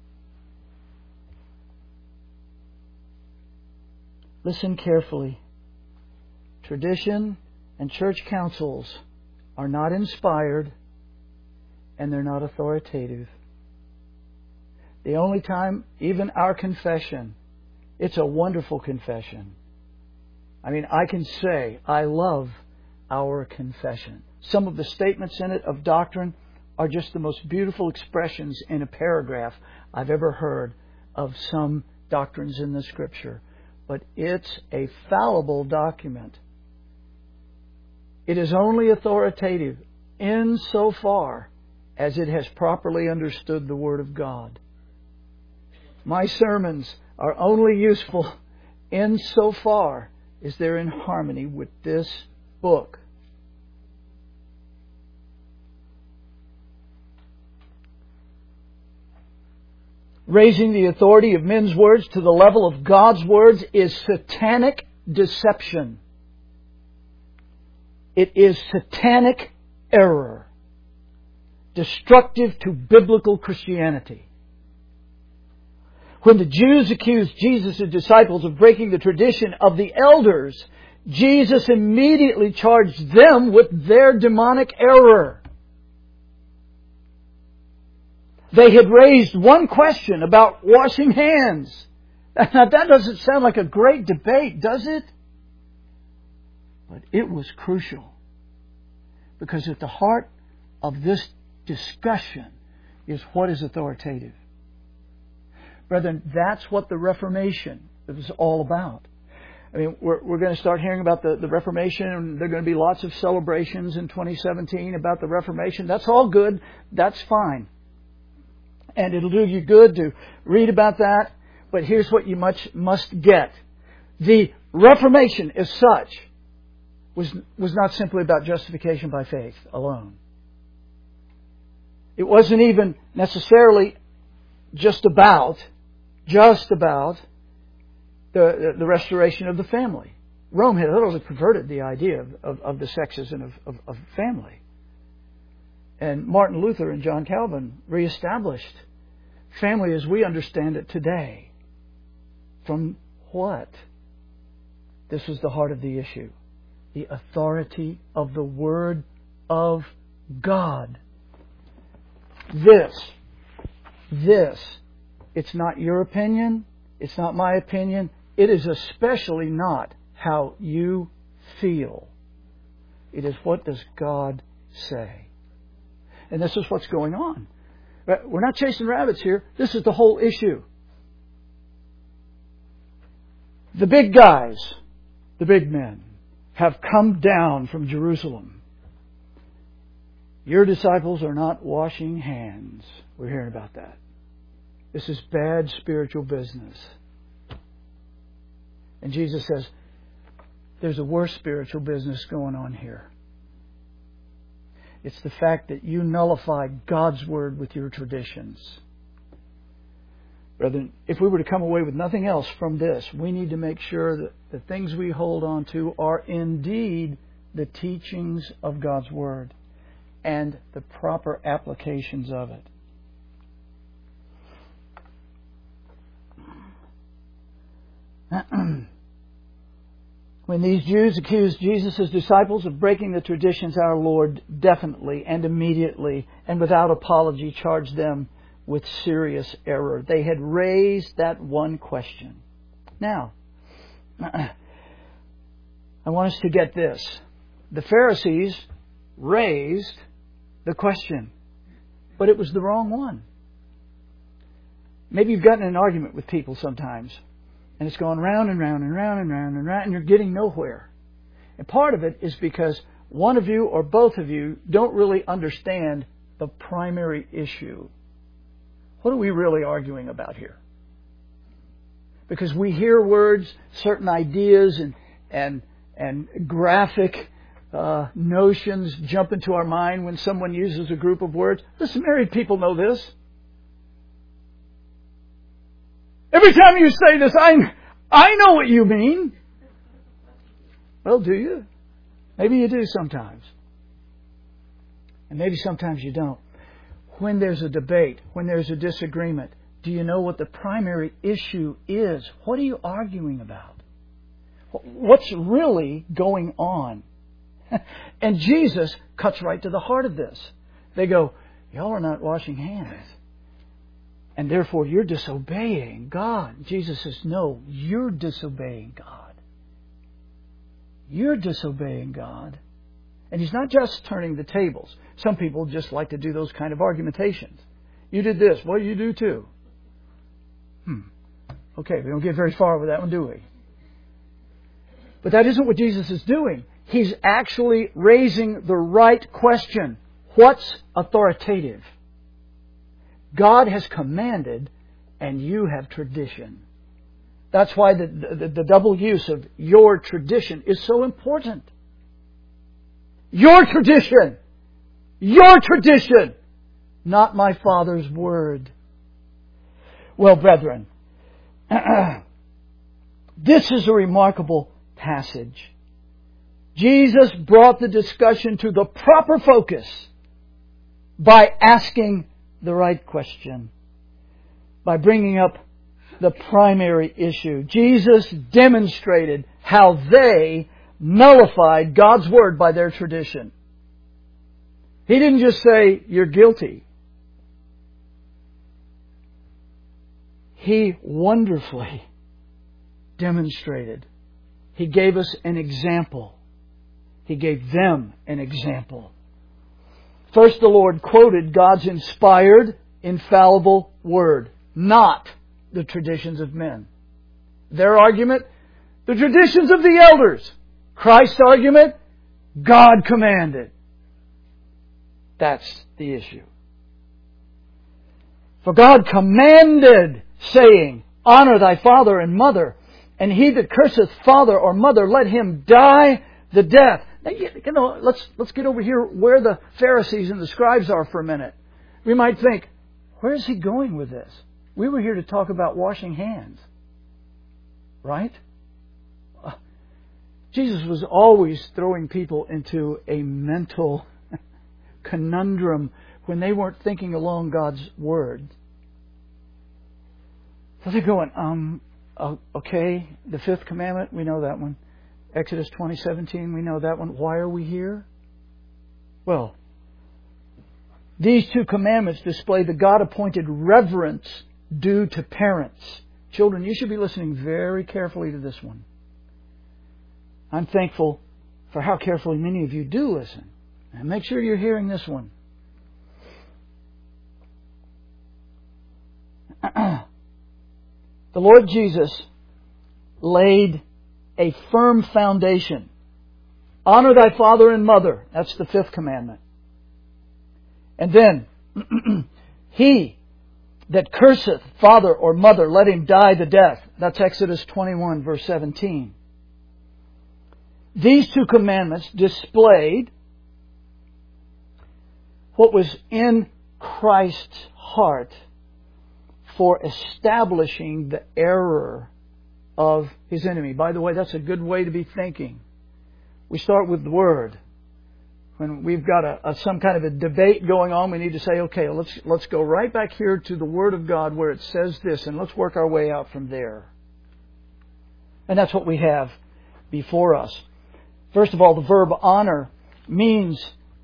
listen carefully. Tradition and church councils are not inspired, and they're not authoritative. The only time, even our confession, it's a wonderful confession. I mean, I can say, I love our confession. Some of the statements in it of doctrine are just the most beautiful expressions in a paragraph I've ever heard of some doctrines in the Scripture. But it's a fallible document. It is only authoritative insofar as it has properly understood the Word of God. My sermons are only useful insofar as they're in harmony with this book. Raising the authority of men's words to the level of God's words is satanic deception. It is satanic error, destructive to biblical Christianity. When the Jews accused Jesus' disciples of breaking the tradition of the elders, Jesus immediately charged them with their demonic error. They had raised one question about washing hands. Now that doesn't sound like a great debate, does it? But it was crucial. Because at the heart of this discussion is what is authoritative. Brethren, that's what the Reformation was all about. I mean, we're going to start hearing about the Reformation, and there are going to be lots of celebrations in 2017 about the Reformation. That's all good. That's fine. And it'll do you good to read about that. But here's what you must get. The Reformation as such was not simply about justification by faith alone. It wasn't even necessarily just about the restoration of the family. Rome had utterly perverted the idea of the sexes and of family. And Martin Luther and John Calvin reestablished family as we understand it today. From what? This was the heart of the issue. The authority of the Word of God. This, it's not your opinion, it's not my opinion, it is especially not how you feel. It is what does God say. And this is what's going on. We're not chasing rabbits here. This is the whole issue. The big guys, the big men, have come down from Jerusalem. Your disciples are not washing hands. We're hearing about that. This is bad spiritual business. And Jesus says, there's a worse spiritual business going on here. It's the fact that you nullify God's Word with your traditions. Brethren, if we were to come away with nothing else from this, we need to make sure that the things we hold on to are indeed the teachings of God's Word and the proper applications of it. When these Jews accused Jesus' disciples of breaking the traditions, our Lord definitely and immediately and without apology charged them with serious error. They had raised that one question. Now, I want us to get this. The Pharisees raised the question, but it was the wrong one. Maybe you've gotten in an argument with people sometimes, and it's going round and round and round and round and round, and you're getting nowhere. And part of it is because one of you or both of you don't really understand the primary issue. What are we really arguing about here? Because we hear words, certain ideas, and graphic notions jump into our mind when someone uses a group of words. Listen, married people know this. Every time you say this, I know what you mean. Well, do you? Maybe you do sometimes. And maybe sometimes you don't. When there's a debate, when there's a disagreement, do you know what the primary issue is? What are you arguing about? What's really going on? And Jesus cuts right to the heart of this. They go, y'all are not washing hands. And therefore you're disobeying God. Jesus says, no, you're disobeying God. You're disobeying God. And He's not just turning the tables. Some people just like to do those kind of argumentations. You did this. Well, you do too. Okay, we don't get very far with that one, do we? But that isn't what Jesus is doing. He's actually raising the right question. What's authoritative? God has commanded, and you have tradition. That's why the double use of your tradition is so important. Your tradition! Your tradition! Not my Father's word. Well, brethren, this is a remarkable passage. Jesus brought the discussion to the proper focus by asking the right question, by bringing up the primary issue. Jesus demonstrated how they nullified God's Word by their tradition. He didn't just say, you're guilty. He wonderfully demonstrated. He gave us an example. He gave them an example. First, the Lord quoted God's inspired, infallible Word, not the traditions of men. Their argument, the traditions of the elders. Christ's argument, God commanded. That's the issue. For God commanded, saying, honor thy father and mother, and he that curseth father or mother, let him die the death. Now, you know, let's get over here where the Pharisees and the scribes are for a minute. We might think, where is he going with this? We were here to talk about washing hands. Right? Jesus was always throwing people into a mental conundrum when they weren't thinking along God's Word. So they're going, okay, the fifth commandment, we know that one. Exodus 20:17, we know that one. Why are we here? Well, these two commandments display the God-appointed reverence due to parents. Children, you should be listening very carefully to this one. I'm thankful for how carefully many of you do listen. And make sure you're hearing this one. The Lord Jesus laid a firm foundation. Honor thy father and mother. That's the fifth commandment. And then, he that curseth father or mother, let him die the death. That's Exodus 21, verse 17. These two commandments displayed what was in Christ's heart for establishing the error of His enemy. By the way, that's a good way to be thinking. We start with the Word. When we've got some kind of a debate going on, we need to say, okay, let's go right back here to the Word of God where it says this, and let's work our way out from there. And that's what we have before us. First of all, the verb honor means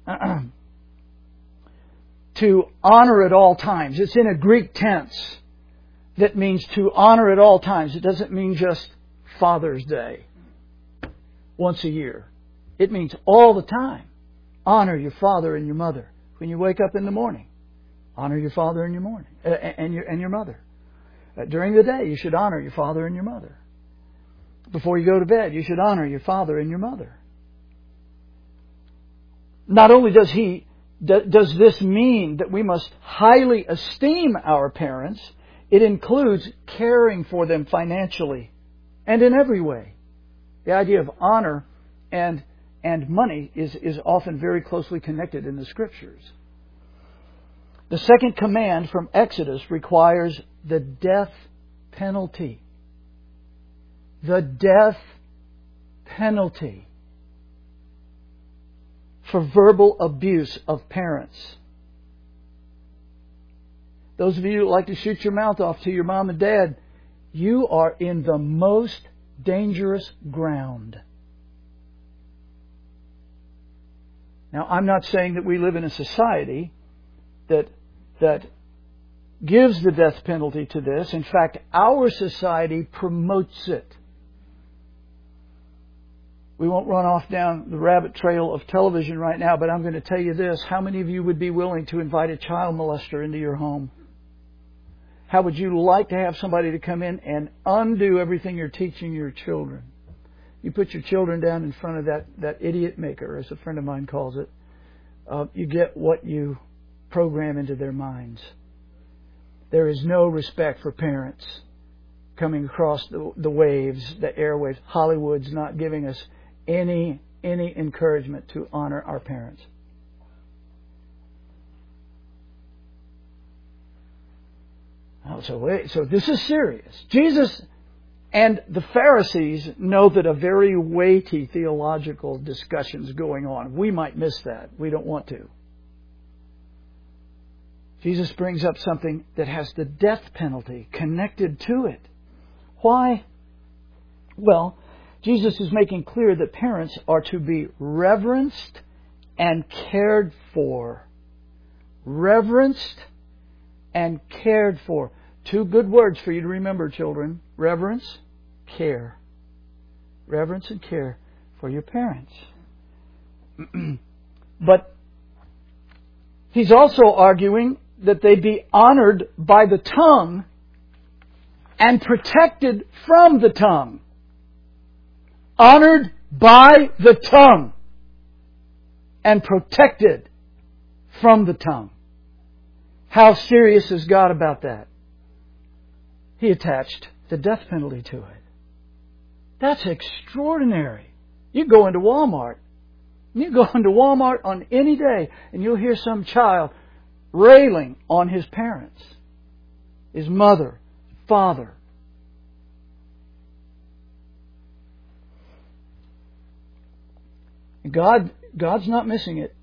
to honor at all times. It's in a Greek tense that means to honor at all times. It doesn't mean just Father's Day, once a year. It means all the time. Honor your father and your mother. When you wake up in the morning, honor your father and your mother. During the day, you should honor your father and your mother. Before you go to bed, you should honor your father and your mother. Not only does this mean that we must highly esteem our parents, it includes caring for them financially and in every way. The idea of honor and money is often very closely connected in the Scriptures. The second command from Exodus requires the death penalty. The death penalty for verbal abuse of parents. Those of you who like to shoot your mouth off to your mom and dad, you are in the most dangerous ground. Now, I'm not saying that we live in a society that gives the death penalty to this. In fact, our society promotes it. We won't run off down the rabbit trail of television right now, but I'm going to tell you this. How many of you would be willing to invite a child molester into your home? How would you like to have somebody to come in and undo everything you're teaching your children? You put your children down in front of that idiot maker, as a friend of mine calls it. You get what you program into their minds. There is no respect for parents coming across the waves, the airwaves. Hollywood's not giving us any encouragement to honor our parents. So this is serious. Jesus and the Pharisees know that a very weighty theological discussion is going on. We might miss that. We don't want to. Jesus brings up something that has the death penalty connected to it. Why? Well, Jesus is making clear that parents are to be reverenced and cared for. Reverenced and cared for. Two good words for you to remember, children. Reverence, care. Reverence and care for your parents. But he's also arguing that they be honored by the tongue and protected from the tongue. Honored by the tongue and protected from the tongue. How serious is God about that? He attached the death penalty to it. That's extraordinary. You go into Walmart. You go into Walmart on any day and you'll hear some child railing on his parents, his mother, father. God's not missing it.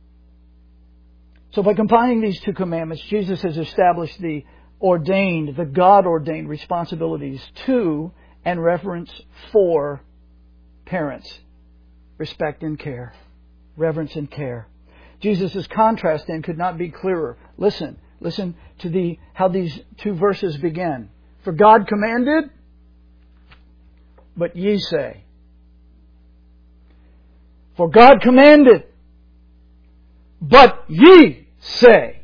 So by combining these two commandments, Jesus has established the God-ordained responsibilities to and reverence for parents. Respect and care. Reverence and care. Jesus' contrast then could not be clearer. Listen to how these two verses begin. For God commanded, but ye say. For God commanded, but ye say.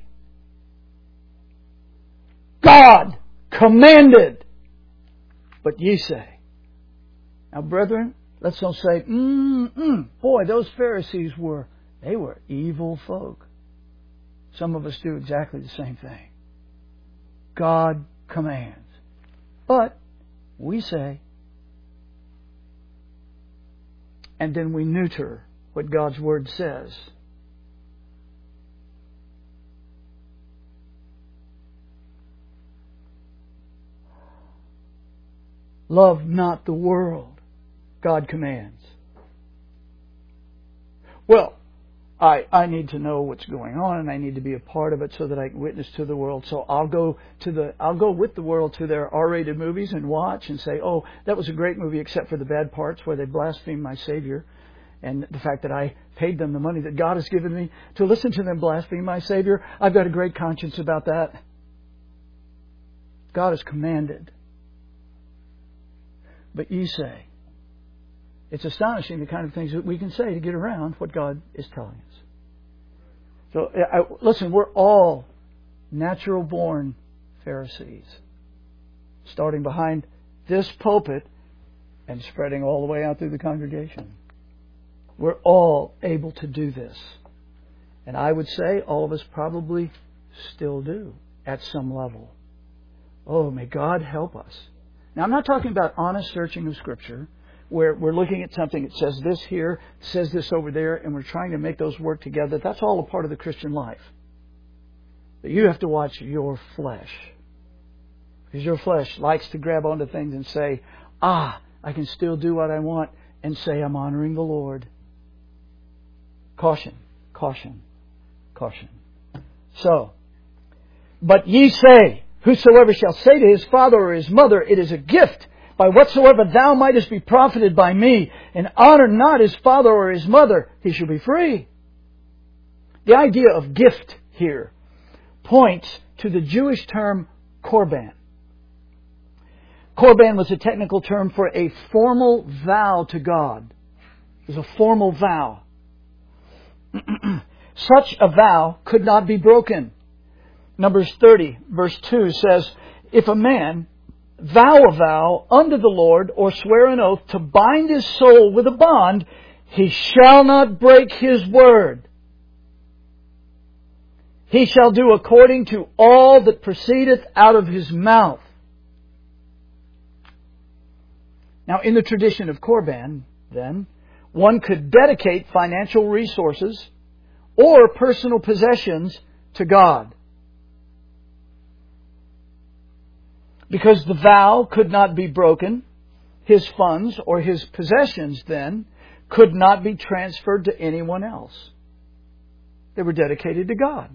God commanded, but ye say. Now, brethren, let's don't say, boy, those Pharisees were evil folk. Some of us do exactly the same thing. God commands, but we say. And then we neuter what God's Word says. Love not the world, God commands. Well, I need to know what's going on, and I need to be a part of it so that I can witness to the world. So I'll go with the world to their R-rated movies and watch and say, oh, that was a great movie except for the bad parts where they blaspheme my Savior, and the fact that I paid them the money that God has given me to listen to them blaspheme my Savior. I've got a great conscience about that. God has commanded. But ye say. It's astonishing the kind of things that we can say to get around what God is telling us. So, listen, we're all natural-born Pharisees, starting behind this pulpit and spreading all the way out through the congregation. We're all able to do this. And I would say all of us probably still do at some level. Oh, may God help us. Now, I'm not talking about honest searching of Scripture, where we're looking at something that says this here, says this over there, and we're trying to make those work together. That's all a part of the Christian life. But you have to watch your flesh. Because your flesh likes to grab onto things and say, I can still do what I want, and say I'm honoring the Lord. Caution, caution, caution. So, but ye say, whosoever shall say to his father or his mother, it is a gift, by whatsoever thou mightest be profited by me, and honor not his father or his mother, he shall be free. The idea of gift here points to the Jewish term korban. Korban was a technical term for a formal vow to God. It was a formal vow. Such a vow could not be broken. Numbers 30, verse 2 says, if a man vow a vow unto the Lord, or swear an oath to bind his soul with a bond, he shall not break his word. He shall do according to all that proceedeth out of his mouth. Now, in the tradition of Korban, then, one could dedicate financial resources or personal possessions to God. Because the vow could not be broken, his funds or his possessions then could not be transferred to anyone else. They were dedicated to God.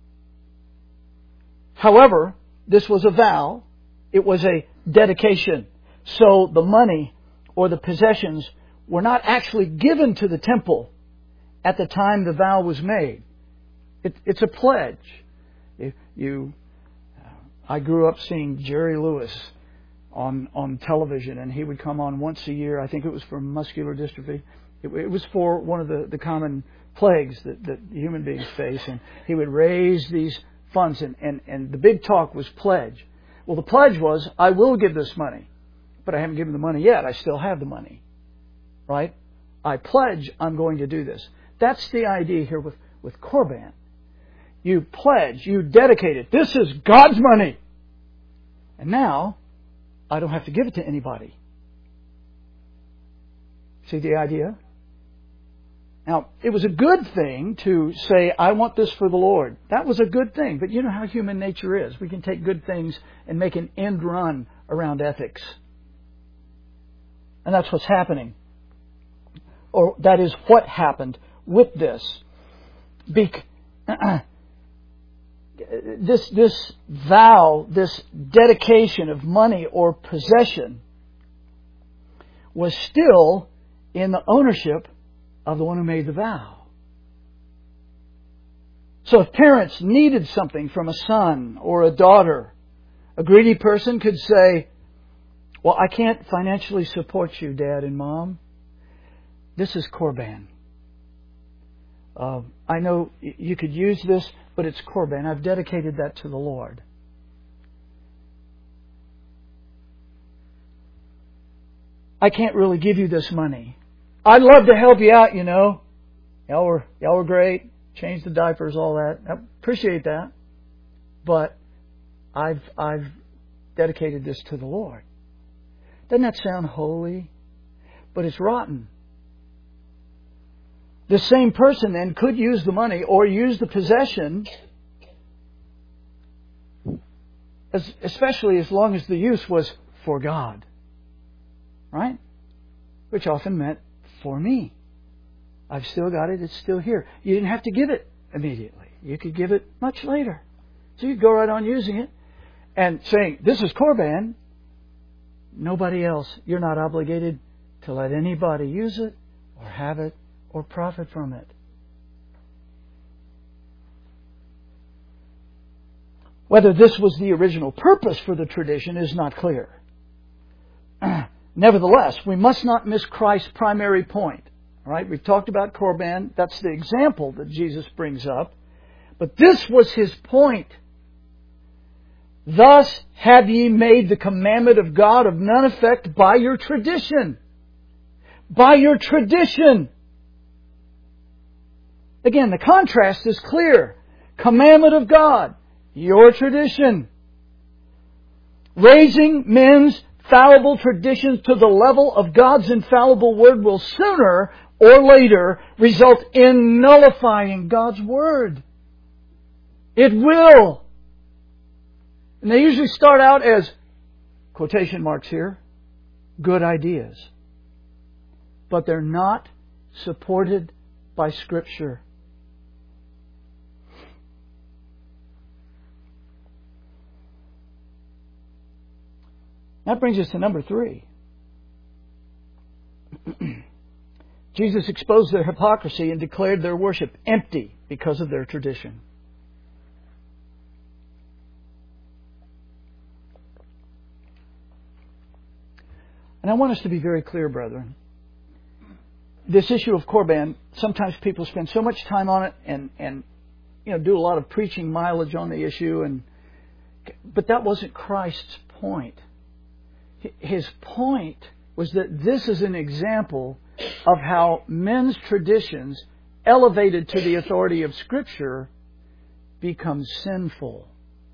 However, this was a vow. It was a dedication. So the money or the possessions were not actually given to the temple at the time the vow was made. It's a pledge. I grew up seeing Jerry Lewis on television, and he would come on once a year. I think it was for muscular dystrophy. It was for one of the common plagues that human beings face, and he would raise these funds, and the big talk was pledge. Well, the pledge was, I will give this money, but I haven't given the money yet. I still have the money, right? I pledge I'm going to do this. That's the idea here with Korban. You pledge, you dedicate it. This is God's money. And now, I don't have to give it to anybody. See the idea? Now, it was a good thing to say, I want this for the Lord. That was a good thing. But you know how human nature is. We can take good things and make an end run around ethics. And that's what's happening. Or that is what happened with this. This vow, this dedication of money or possession was still in the ownership of the one who made the vow. So if parents needed something from a son or a daughter, a greedy person could say, well, I can't financially support you, Dad and Mom. This is Korban. I know you could use this, but it's Korban. I've dedicated that to the Lord. I can't really give you this money. I'd love to help you out, you know. Y'all were great. Changed the diapers, all that. I appreciate that. But I've dedicated this to the Lord. Doesn't that sound holy? But it's rotten. The same person then could use the money or use the possession, especially as long as the use was for God. right? Which often meant for me. I've still got it. It's still here. You didn't have to give it immediately. You could give it much later. So you go right on using it and saying, this is Korban. Nobody else. You're not obligated to let anybody use it or have it or profit from it. Whether this was the original purpose for the tradition is not clear. Nevertheless, we must not miss Christ's primary point. All right, we've talked about Korban. That's the example that Jesus brings up. But this was His point. Thus have ye made the commandment of God of none effect by your tradition. By your tradition. Again, the contrast is clear. Commandment of God. Your tradition. Raising men's fallible traditions to the level of God's infallible Word will sooner or later result in nullifying God's Word. It will. And they usually start out as, quotation marks here, good ideas. But they're not supported by Scripture. That brings us to number 3. Jesus exposed their hypocrisy and declared their worship empty because of their tradition. And I want us to be very clear, brethren. This issue of Korban, sometimes people spend so much time on it and do a lot of preaching mileage on the issue, but that wasn't Christ's point. His point was that this is an example of how men's traditions, elevated to the authority of Scripture, become sinful.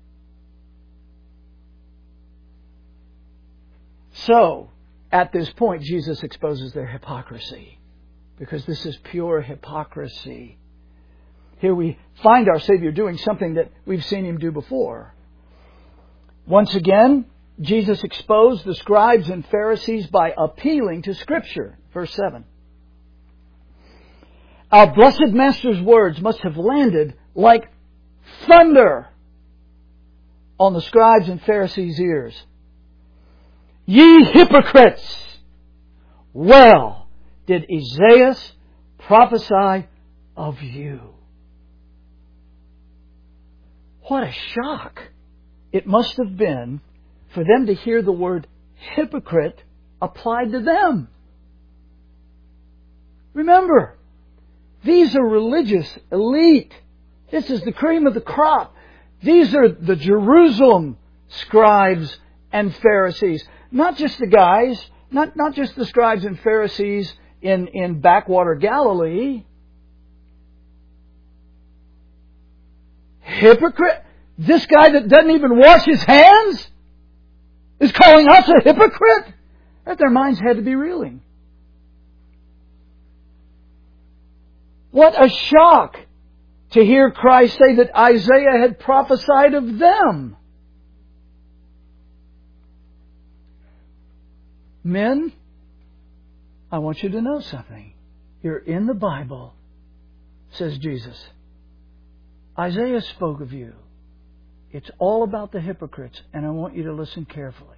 So, at this point, Jesus exposes their hypocrisy, because this is pure hypocrisy. Here we find our Savior doing something that we've seen Him do before. Once again, Jesus exposed the scribes and Pharisees by appealing to Scripture. Verse 7. Our blessed Master's words must have landed like thunder on the scribes and Pharisees' ears. Ye hypocrites! Well did Isaiah prophesy of you. What a shock it must have been for them to hear the word hypocrite applied to them. Remember, these are religious elite. This is the cream of the crop. These are the Jerusalem scribes and Pharisees. Not just the guys, not just the scribes and Pharisees in backwater Galilee. Hypocrite? This guy that doesn't even wash his hands is calling us a hypocrite? That their minds had to be reeling. What a shock to hear Christ say that Isaiah had prophesied of them. Men, I want you to know something. You're in the Bible, says Jesus. Isaiah spoke of you. It's all about the hypocrites, and I want you to listen carefully.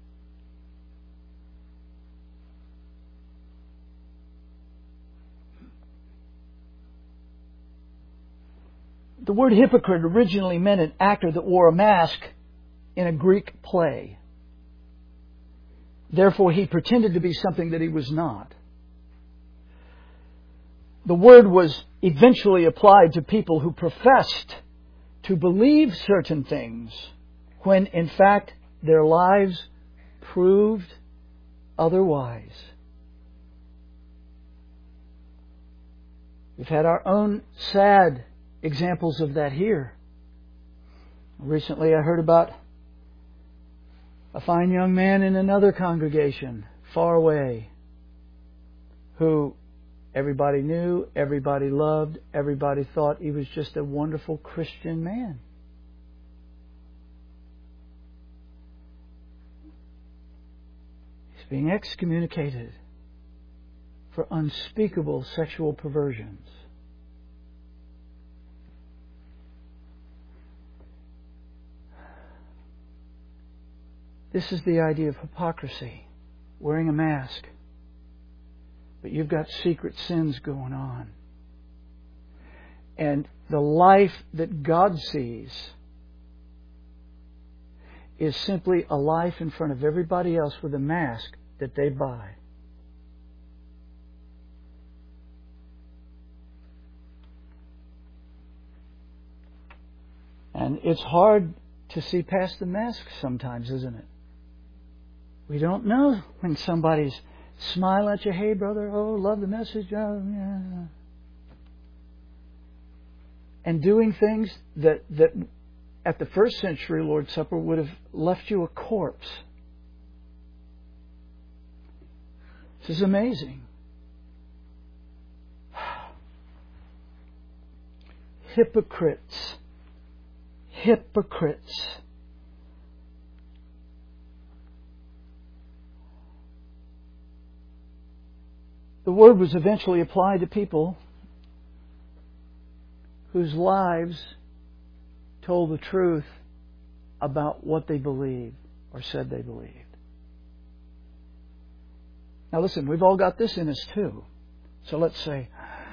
The word hypocrite originally meant an actor that wore a mask in a Greek play. Therefore, he pretended to be something that he was not. The word was eventually applied to people who professed to believe certain things when, in fact, their lives proved otherwise. We've had our own sad examples of that here. Recently I heard about a fine young man in another congregation far away who everybody knew, everybody loved, everybody thought he was just a wonderful Christian man. is being excommunicated for unspeakable sexual perversions. This is the idea of hypocrisy, wearing a mask. But you've got secret sins going on. And the life that God sees is simply a life in front of everybody else with a mask that they buy. And it's hard to see past the mask sometimes, isn't it? We don't know when somebody's smiling at you, hey brother, oh, love the message, oh, yeah. And doing things that at the first century Lord's Supper would have left you a corpse. This is amazing. Hypocrites. Hypocrites. The word was eventually applied to people whose lives told the truth about what they believed or said they believed. Now listen, we've all got this in us too. So let's say,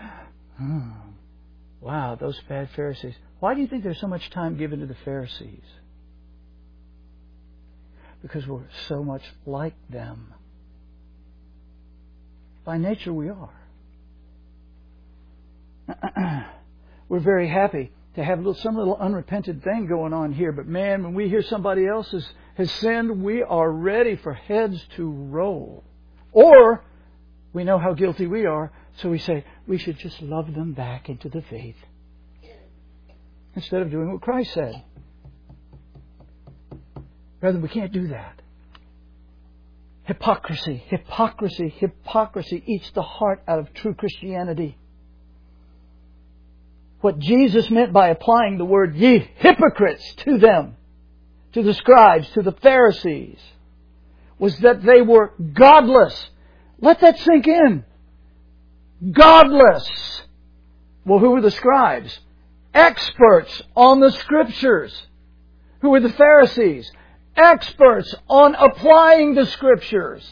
wow, those bad Pharisees. Why do you think there's so much time given to the Pharisees? Because we're so much like them. By nature we are. We're very happy to have some little unrepented thing going on here. But man, when we hear somebody else has sinned, we are ready for heads to roll. Or we know how guilty we are, so we say we should just love them back into the faith. Instead of doing what Christ said. Brethren, we can't do that. Hypocrisy, hypocrisy, hypocrisy eats the heart out of true Christianity. What Jesus meant by applying the word ye hypocrites to them, to the scribes, to the Pharisees, was that they were godless. Let that sink in. Godless. Well, who were the scribes? Experts on the Scriptures. Who were the Pharisees? Experts on applying the Scriptures.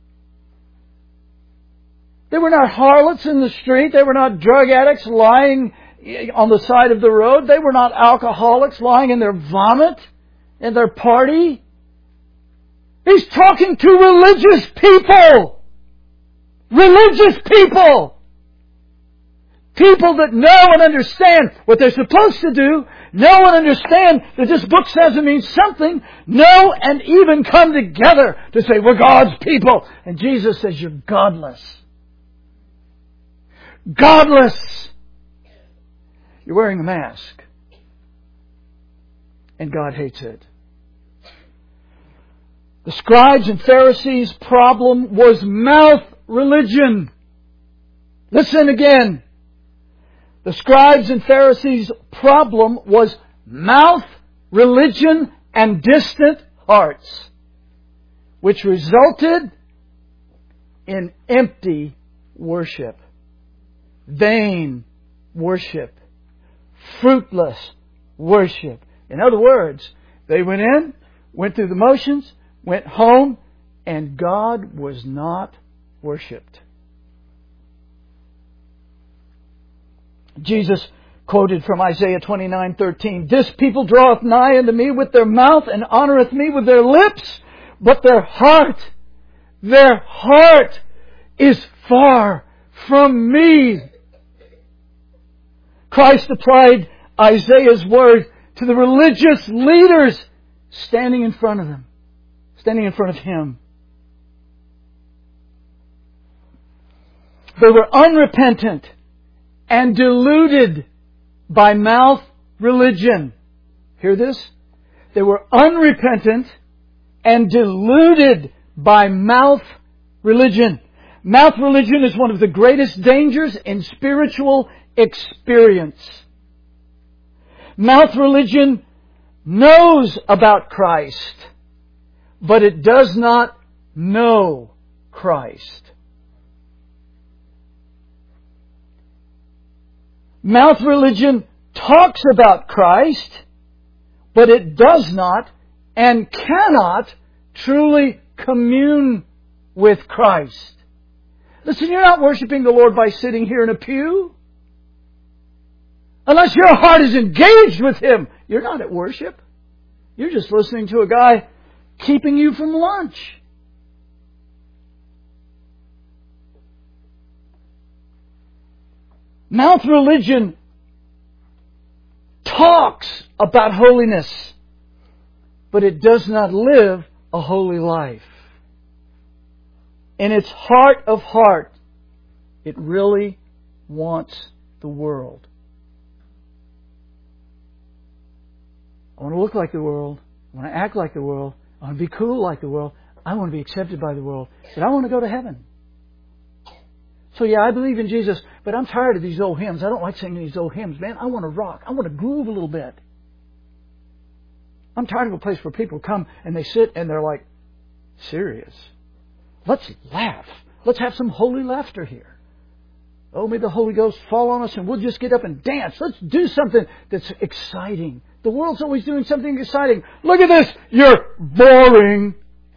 They were not harlots in the street. They were not drug addicts lying on the side of the road. They were not alcoholics lying in their vomit in their party. He's talking to religious people. Religious people. People that know and understand what they're supposed to do, know and understand that this book says it means something, know and even come together to say, we're God's people. And Jesus says, you're godless. Godless. You're wearing a mask. And God hates it. The scribes and Pharisees' problem was mouth religion. Listen again. The scribes and Pharisees' problem was mouth religion and distant hearts, which resulted in empty worship, vain worship, fruitless worship. In other words, they went in, went through the motions, went home, and God was not worshipped. Jesus quoted from Isaiah 29:13, "This people draweth nigh unto me with their mouth, and honoreth me with their lips, but their heart is far from me." Christ applied Isaiah's word to the religious leaders standing in front of them, standing in front of Him. They were unrepentant and deluded by mouth religion. Hear this? They were unrepentant and deluded by mouth religion. Mouth religion is one of the greatest dangers in spiritual experience. Mouth religion knows about Christ, but it does not know Christ. Mouth religion talks about Christ, but it does not and cannot truly commune with Christ. Listen, you're not worshiping the Lord by sitting here in a pew. Unless your heart is engaged with Him, you're not at worship. You're just listening to a guy keeping you from lunch. Mouth religion talks about holiness, but it does not live a holy life. In its heart of heart, it really wants the world. I want to look like the world. I want to act like the world. I want to be cool like the world. I want to be accepted by the world. But I want to go to heaven. So yeah, I believe in Jesus, but I'm tired of these old hymns. I don't like singing these old hymns, man. I want to rock. I want to groove a little bit. I'm tired of a place where people come and they sit and they're like, serious. Let's laugh. Let's have some holy laughter here. Oh, may the Holy Ghost fall on us and we'll just get up and dance. Let's do something that's exciting. The world's always doing something exciting. Look at this. You're boring.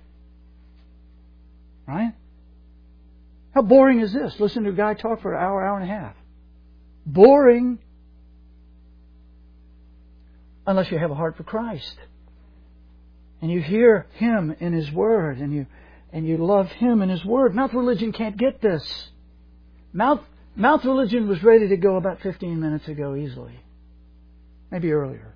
Right? How boring is this? Listen to a guy talk for an hour, hour and a half. Boring. Unless you have a heart for Christ. And you hear Him in His Word. And you love Him and His Word. Mouth religion can't get this. Mouth religion was ready to go about 15 minutes ago easily. Maybe earlier.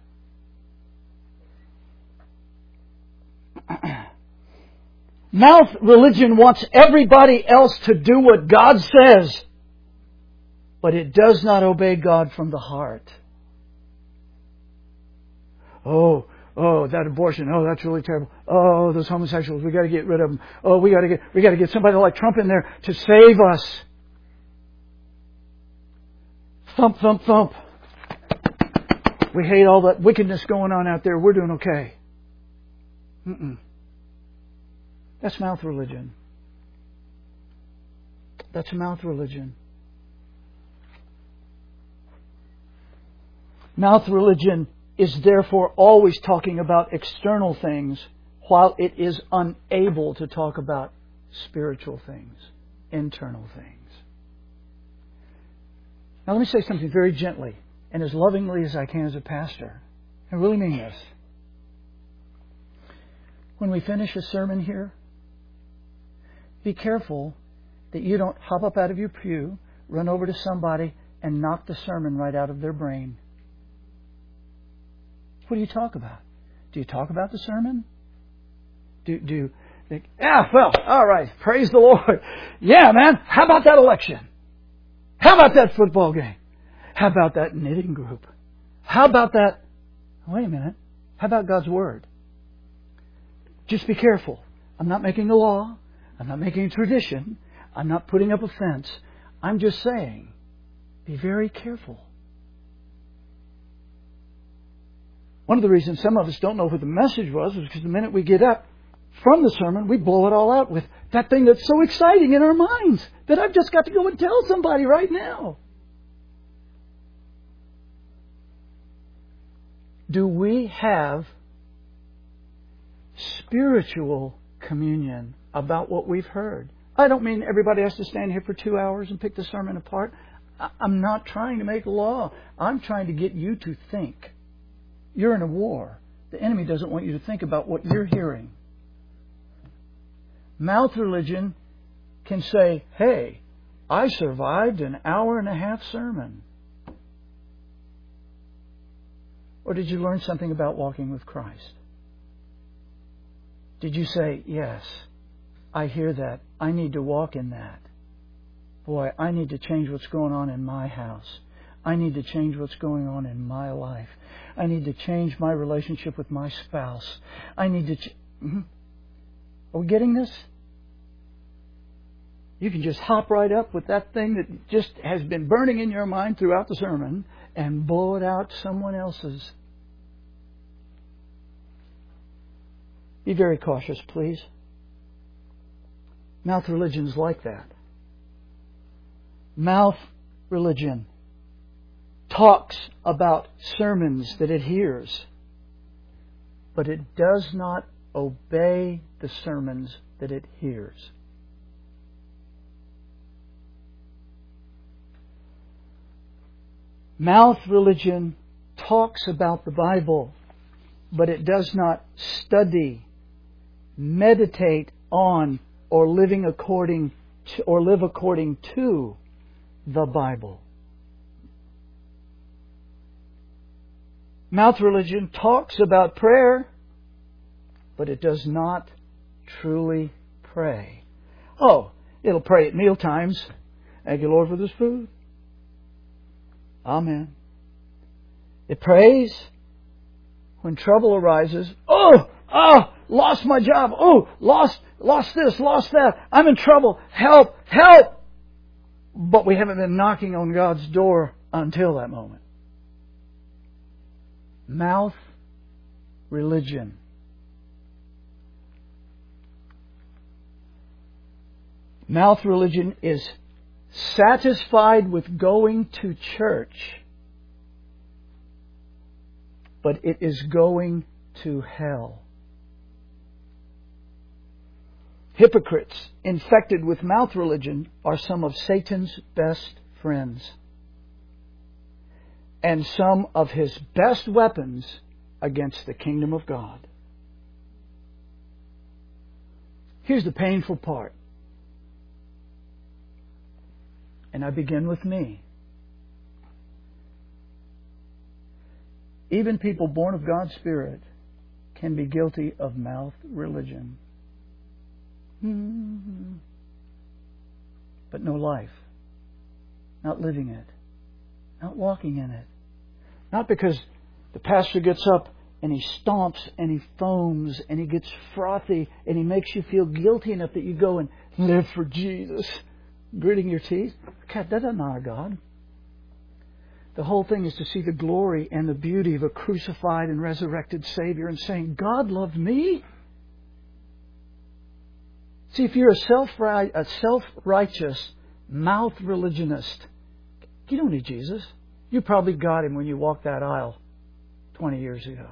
Mouth religion wants everybody else to do what God says, but it does not obey God from the heart. Oh, that abortion. Oh, that's really terrible. Oh, those homosexuals. We got to get rid of them. Oh, we got to get somebody like Trump in there to save us. Thump, thump, thump. We hate all that wickedness going on out there. We're doing okay. That's mouth religion. That's mouth religion. Mouth religion is therefore always talking about external things while it is unable to talk about spiritual things, internal things. Now let me say something very gently and as lovingly as I can as a pastor. I really mean this. When we finish a sermon here, be careful that you don't hop up out of your pew, run over to somebody, and knock the sermon right out of their brain. What do you talk about? Do you talk about the sermon? Do you think, well, all right, praise the Lord. Yeah, man, how about that election? How about that football game? How about that knitting group? How about that? Wait a minute. How about God's Word? Just be careful. I'm not making a law. I'm not making a tradition. I'm not putting up a fence. I'm just saying, be very careful. One of the reasons some of us don't know what the message was is because the minute we get up from the sermon, we blow it all out with that thing that's so exciting in our minds that I've just got to go and tell somebody right now. Do we have spiritual communion about what we've heard? I don't mean everybody has to stand here for 2 hours and pick the sermon apart. I'm not trying to make a law. I'm trying to get you to think. You're in a war. The enemy doesn't want you to think about what you're hearing. Mouth religion can say, hey, I survived an hour and a half sermon. Or did you learn something about walking with Christ? Did you say, yes, I hear that. I need to walk in that. Boy, I need to change what's going on in my house. I need to change what's going on in my life. I need to change my relationship with my spouse. I need to... Are we getting this? You can just hop right up with that thing that just has been burning in your mind throughout the sermon and blow it out someone else's. Be very cautious, please. Mouth religion's like that. Mouth religion talks about sermons that it hears, but it does not obey the sermons that it hears. Mouth religion talks about the Bible, but it does not study, meditate on, or live according to the Bible. Mouth religion talks about prayer, but it does not truly pray. Oh, it'll pray at meal times. Thank you, Lord, for this food. Amen. It prays when trouble arises. Lost my job. Lost this, lost that. I'm in trouble. Help, help. But we haven't been knocking on God's door until that moment. Mouth religion. Mouth religion is satisfied with going to church, but it is going to hell. Hypocrites infected with mouth religion are some of Satan's best friends and some of his best weapons against the kingdom of God. Here's the painful part. And I begin with me. Even people born of God's Spirit can be guilty of mouth religion. But no life. Not living it. Not walking in it. Not because the pastor gets up and he stomps and he foams and he gets frothy and he makes you feel guilty enough that you go and live for Jesus, gritting your teeth. God, that doesn't honor God. The whole thing is to see the glory and the beauty of a crucified and resurrected Savior and saying, God loved me. See, if you're a self-righteous mouth religionist, you don't need Jesus. You probably got Him when you walked that aisle 20 years ago.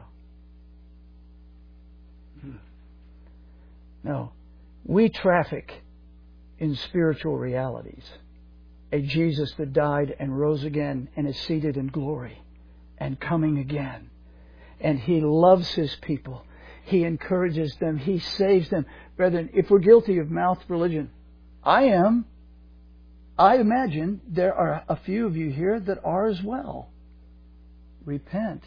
No. We traffic in spiritual realities. A Jesus that died and rose again and is seated in glory and coming again. And He loves His people. He encourages them. He saves them. Brethren, if we're guilty of mouth religion, I am. I imagine there are a few of you here that are as well. Repent.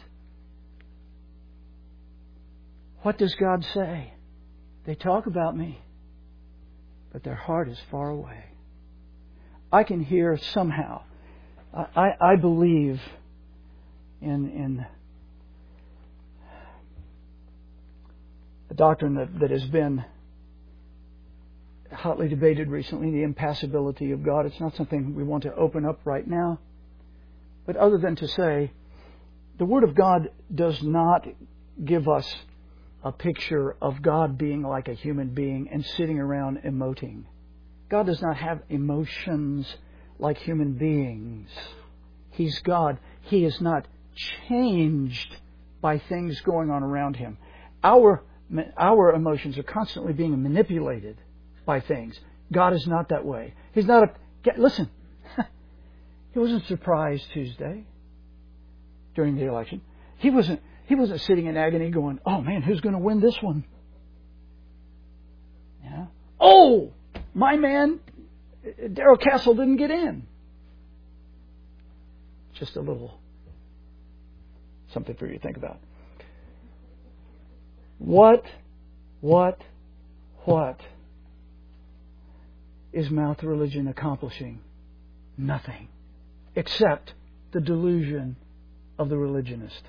What does God say? They talk about me, but their heart is far away. I can hear somehow. I believe in a doctrine that has been hotly debated recently, the impassibility of God. It's not something we want to open up right now. But other than to say, the Word of God does not give us a picture of God being like a human being and sitting around emoting. God does not have emotions like human beings. He's God. He is not changed by things going on around Him. Our emotions are constantly being manipulated by things. God is not that way. He's not listen, He wasn't surprised Tuesday during the election. He wasn't sitting in agony going, oh man, who's going to win this one? Yeah. Oh, my man, Darrell Castle didn't get in. Just a little something for you to think about. What is mouth religion accomplishing? Nothing. Except the delusion of the religionist.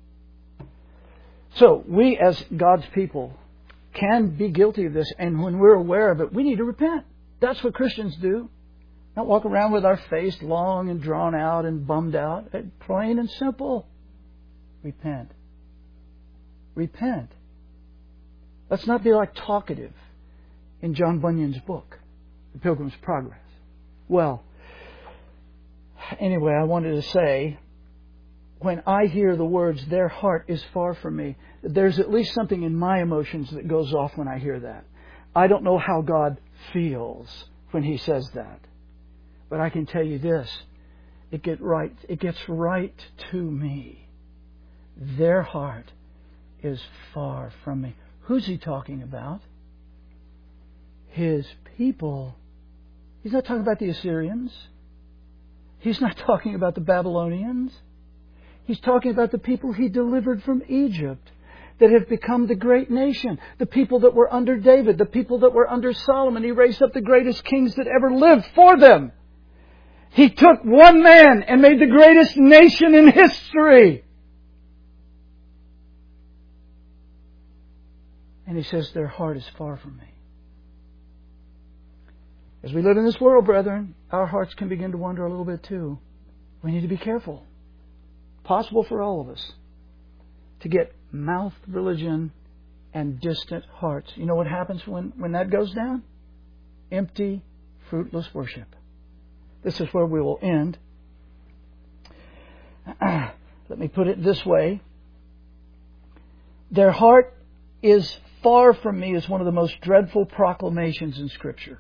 So, we as God's people can be guilty of this, and when we're aware of it, we need to repent. That's what Christians do. Not walk around with our face long and drawn out and bummed out. Plain and simple. Repent. Repent. Let's not be like talkative. in John Bunyan's book, The Pilgrim's Progress. Well, anyway, I wanted to say, when I hear the words, their heart is far from me, there's at least something in my emotions that goes off when I hear that. I don't know how God feels when He says that. But I can tell you this, it gets right to me. Their heart is far from me. Who's He talking about? His people. He's not talking about the Assyrians. He's not talking about the Babylonians. He's talking about the people He delivered from Egypt, that have become the great nation. The people that were under David, the people that were under Solomon. He raised up the greatest kings that ever lived for them. He took one man and made the greatest nation in history. And He says, their heart is far from me. As we live in this world, brethren, our hearts can begin to wander a little bit too. We need to be careful. Possible for all of us to get mouth religion and distant hearts. You know what happens when that goes down? Empty, fruitless worship. This is where we will end. Let me put it this way. Their heart is far from me is one of the most dreadful proclamations in Scripture.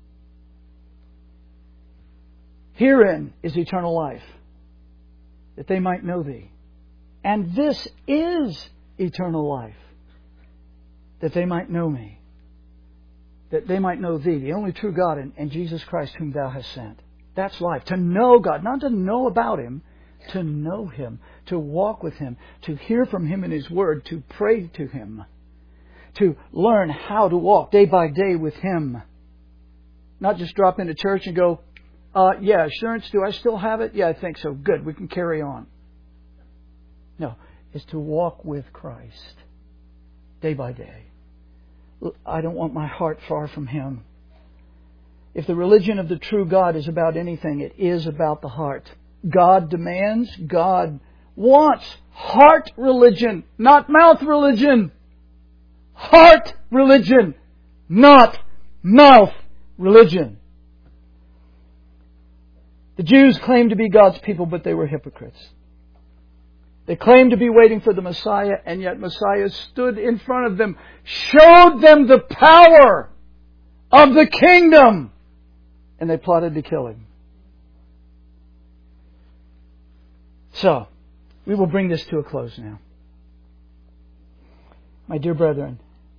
Herein is eternal life, that they might know Thee. And this is eternal life, that they might know Me, that they might know Thee, the only true God, and Jesus Christ whom Thou hast sent. That's life. To know God, not to know about Him, to know Him, to walk with Him, to hear from Him in His Word, to pray to Him, to learn how to walk day by day with Him. Not just drop into church and go, yeah, assurance, do I still have it? Yeah, I think so. Good, we can carry on. No, it's to walk with Christ day by day. I don't want my heart far from Him. If the religion of the true God is about anything, it is about the heart. God demands, God wants heart religion, not mouth religion. Heart religion, not mouth religion. The Jews claimed to be God's people, but they were hypocrites. They claimed to be waiting for the Messiah, and yet Messiah stood in front of them, showed them the power of the kingdom, and they plotted to kill Him. So, we will bring this to a close now. My dear brethren,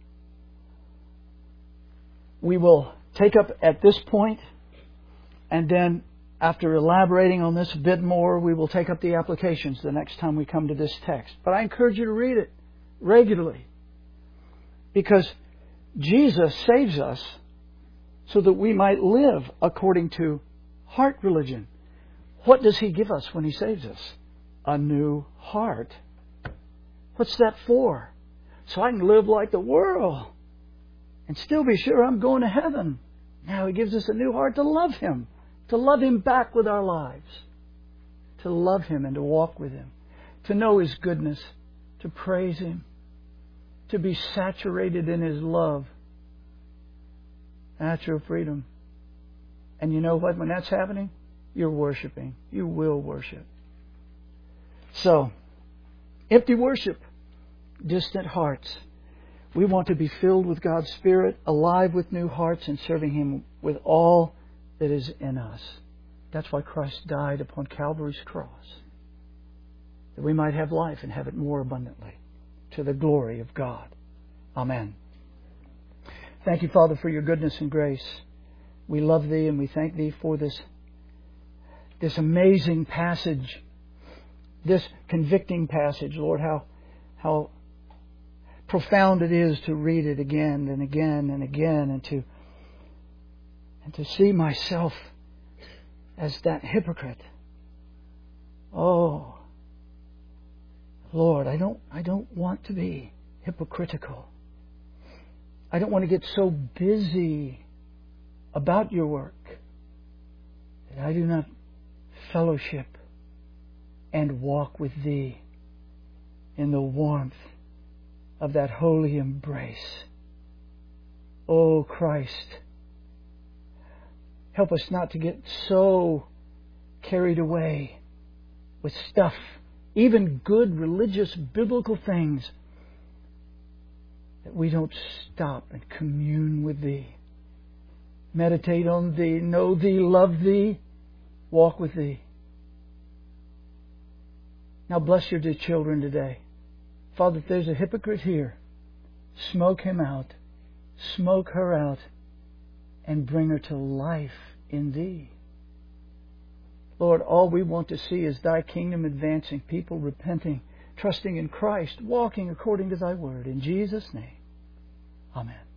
we will take up at this point, and then after elaborating on this a bit more, we will take up the applications the next time we come to this text. But I encourage you to read it regularly, because Jesus saves us so that we might live according to heart religion. What does He give us when He saves us? A new heart. What's that for? So I can live like the world and still be sure I'm going to heaven. Now He gives us a new heart to love Him. To love Him back with our lives. To love Him and to walk with Him. To know His goodness. To praise Him. To be saturated in His love. That's your freedom. And you know what? When that's happening, you're worshiping. You will worship. So, empty worship. Distant hearts. We want to be filled with God's Spirit, alive with new hearts, and serving Him with all that is in us. That's why Christ died upon Calvary's cross, that we might have life and have it more abundantly, to the glory of God. Amen. Thank you, Father, for Your goodness and grace. We love Thee and we thank Thee for this amazing passage, this convicting passage. Lord, how profound it is to read it again and again and again, and to see myself as that hypocrite. Oh, Lord, I don't want to be hypocritical. I don't want to get so busy about Your work that I do not fellowship and walk with Thee in the warmth of that holy embrace. Oh, Christ, help us not to get so carried away with stuff, even good religious biblical things, that we don't stop and commune with Thee. Meditate on Thee, know Thee, love Thee, walk with Thee. Now bless your dear children today. Father, if there's a hypocrite here, smoke him out, smoke her out, and bring her to life in Thee. Lord, all we want to see is Thy kingdom advancing, people repenting, trusting in Christ, walking according to Thy word. In Jesus' name, amen.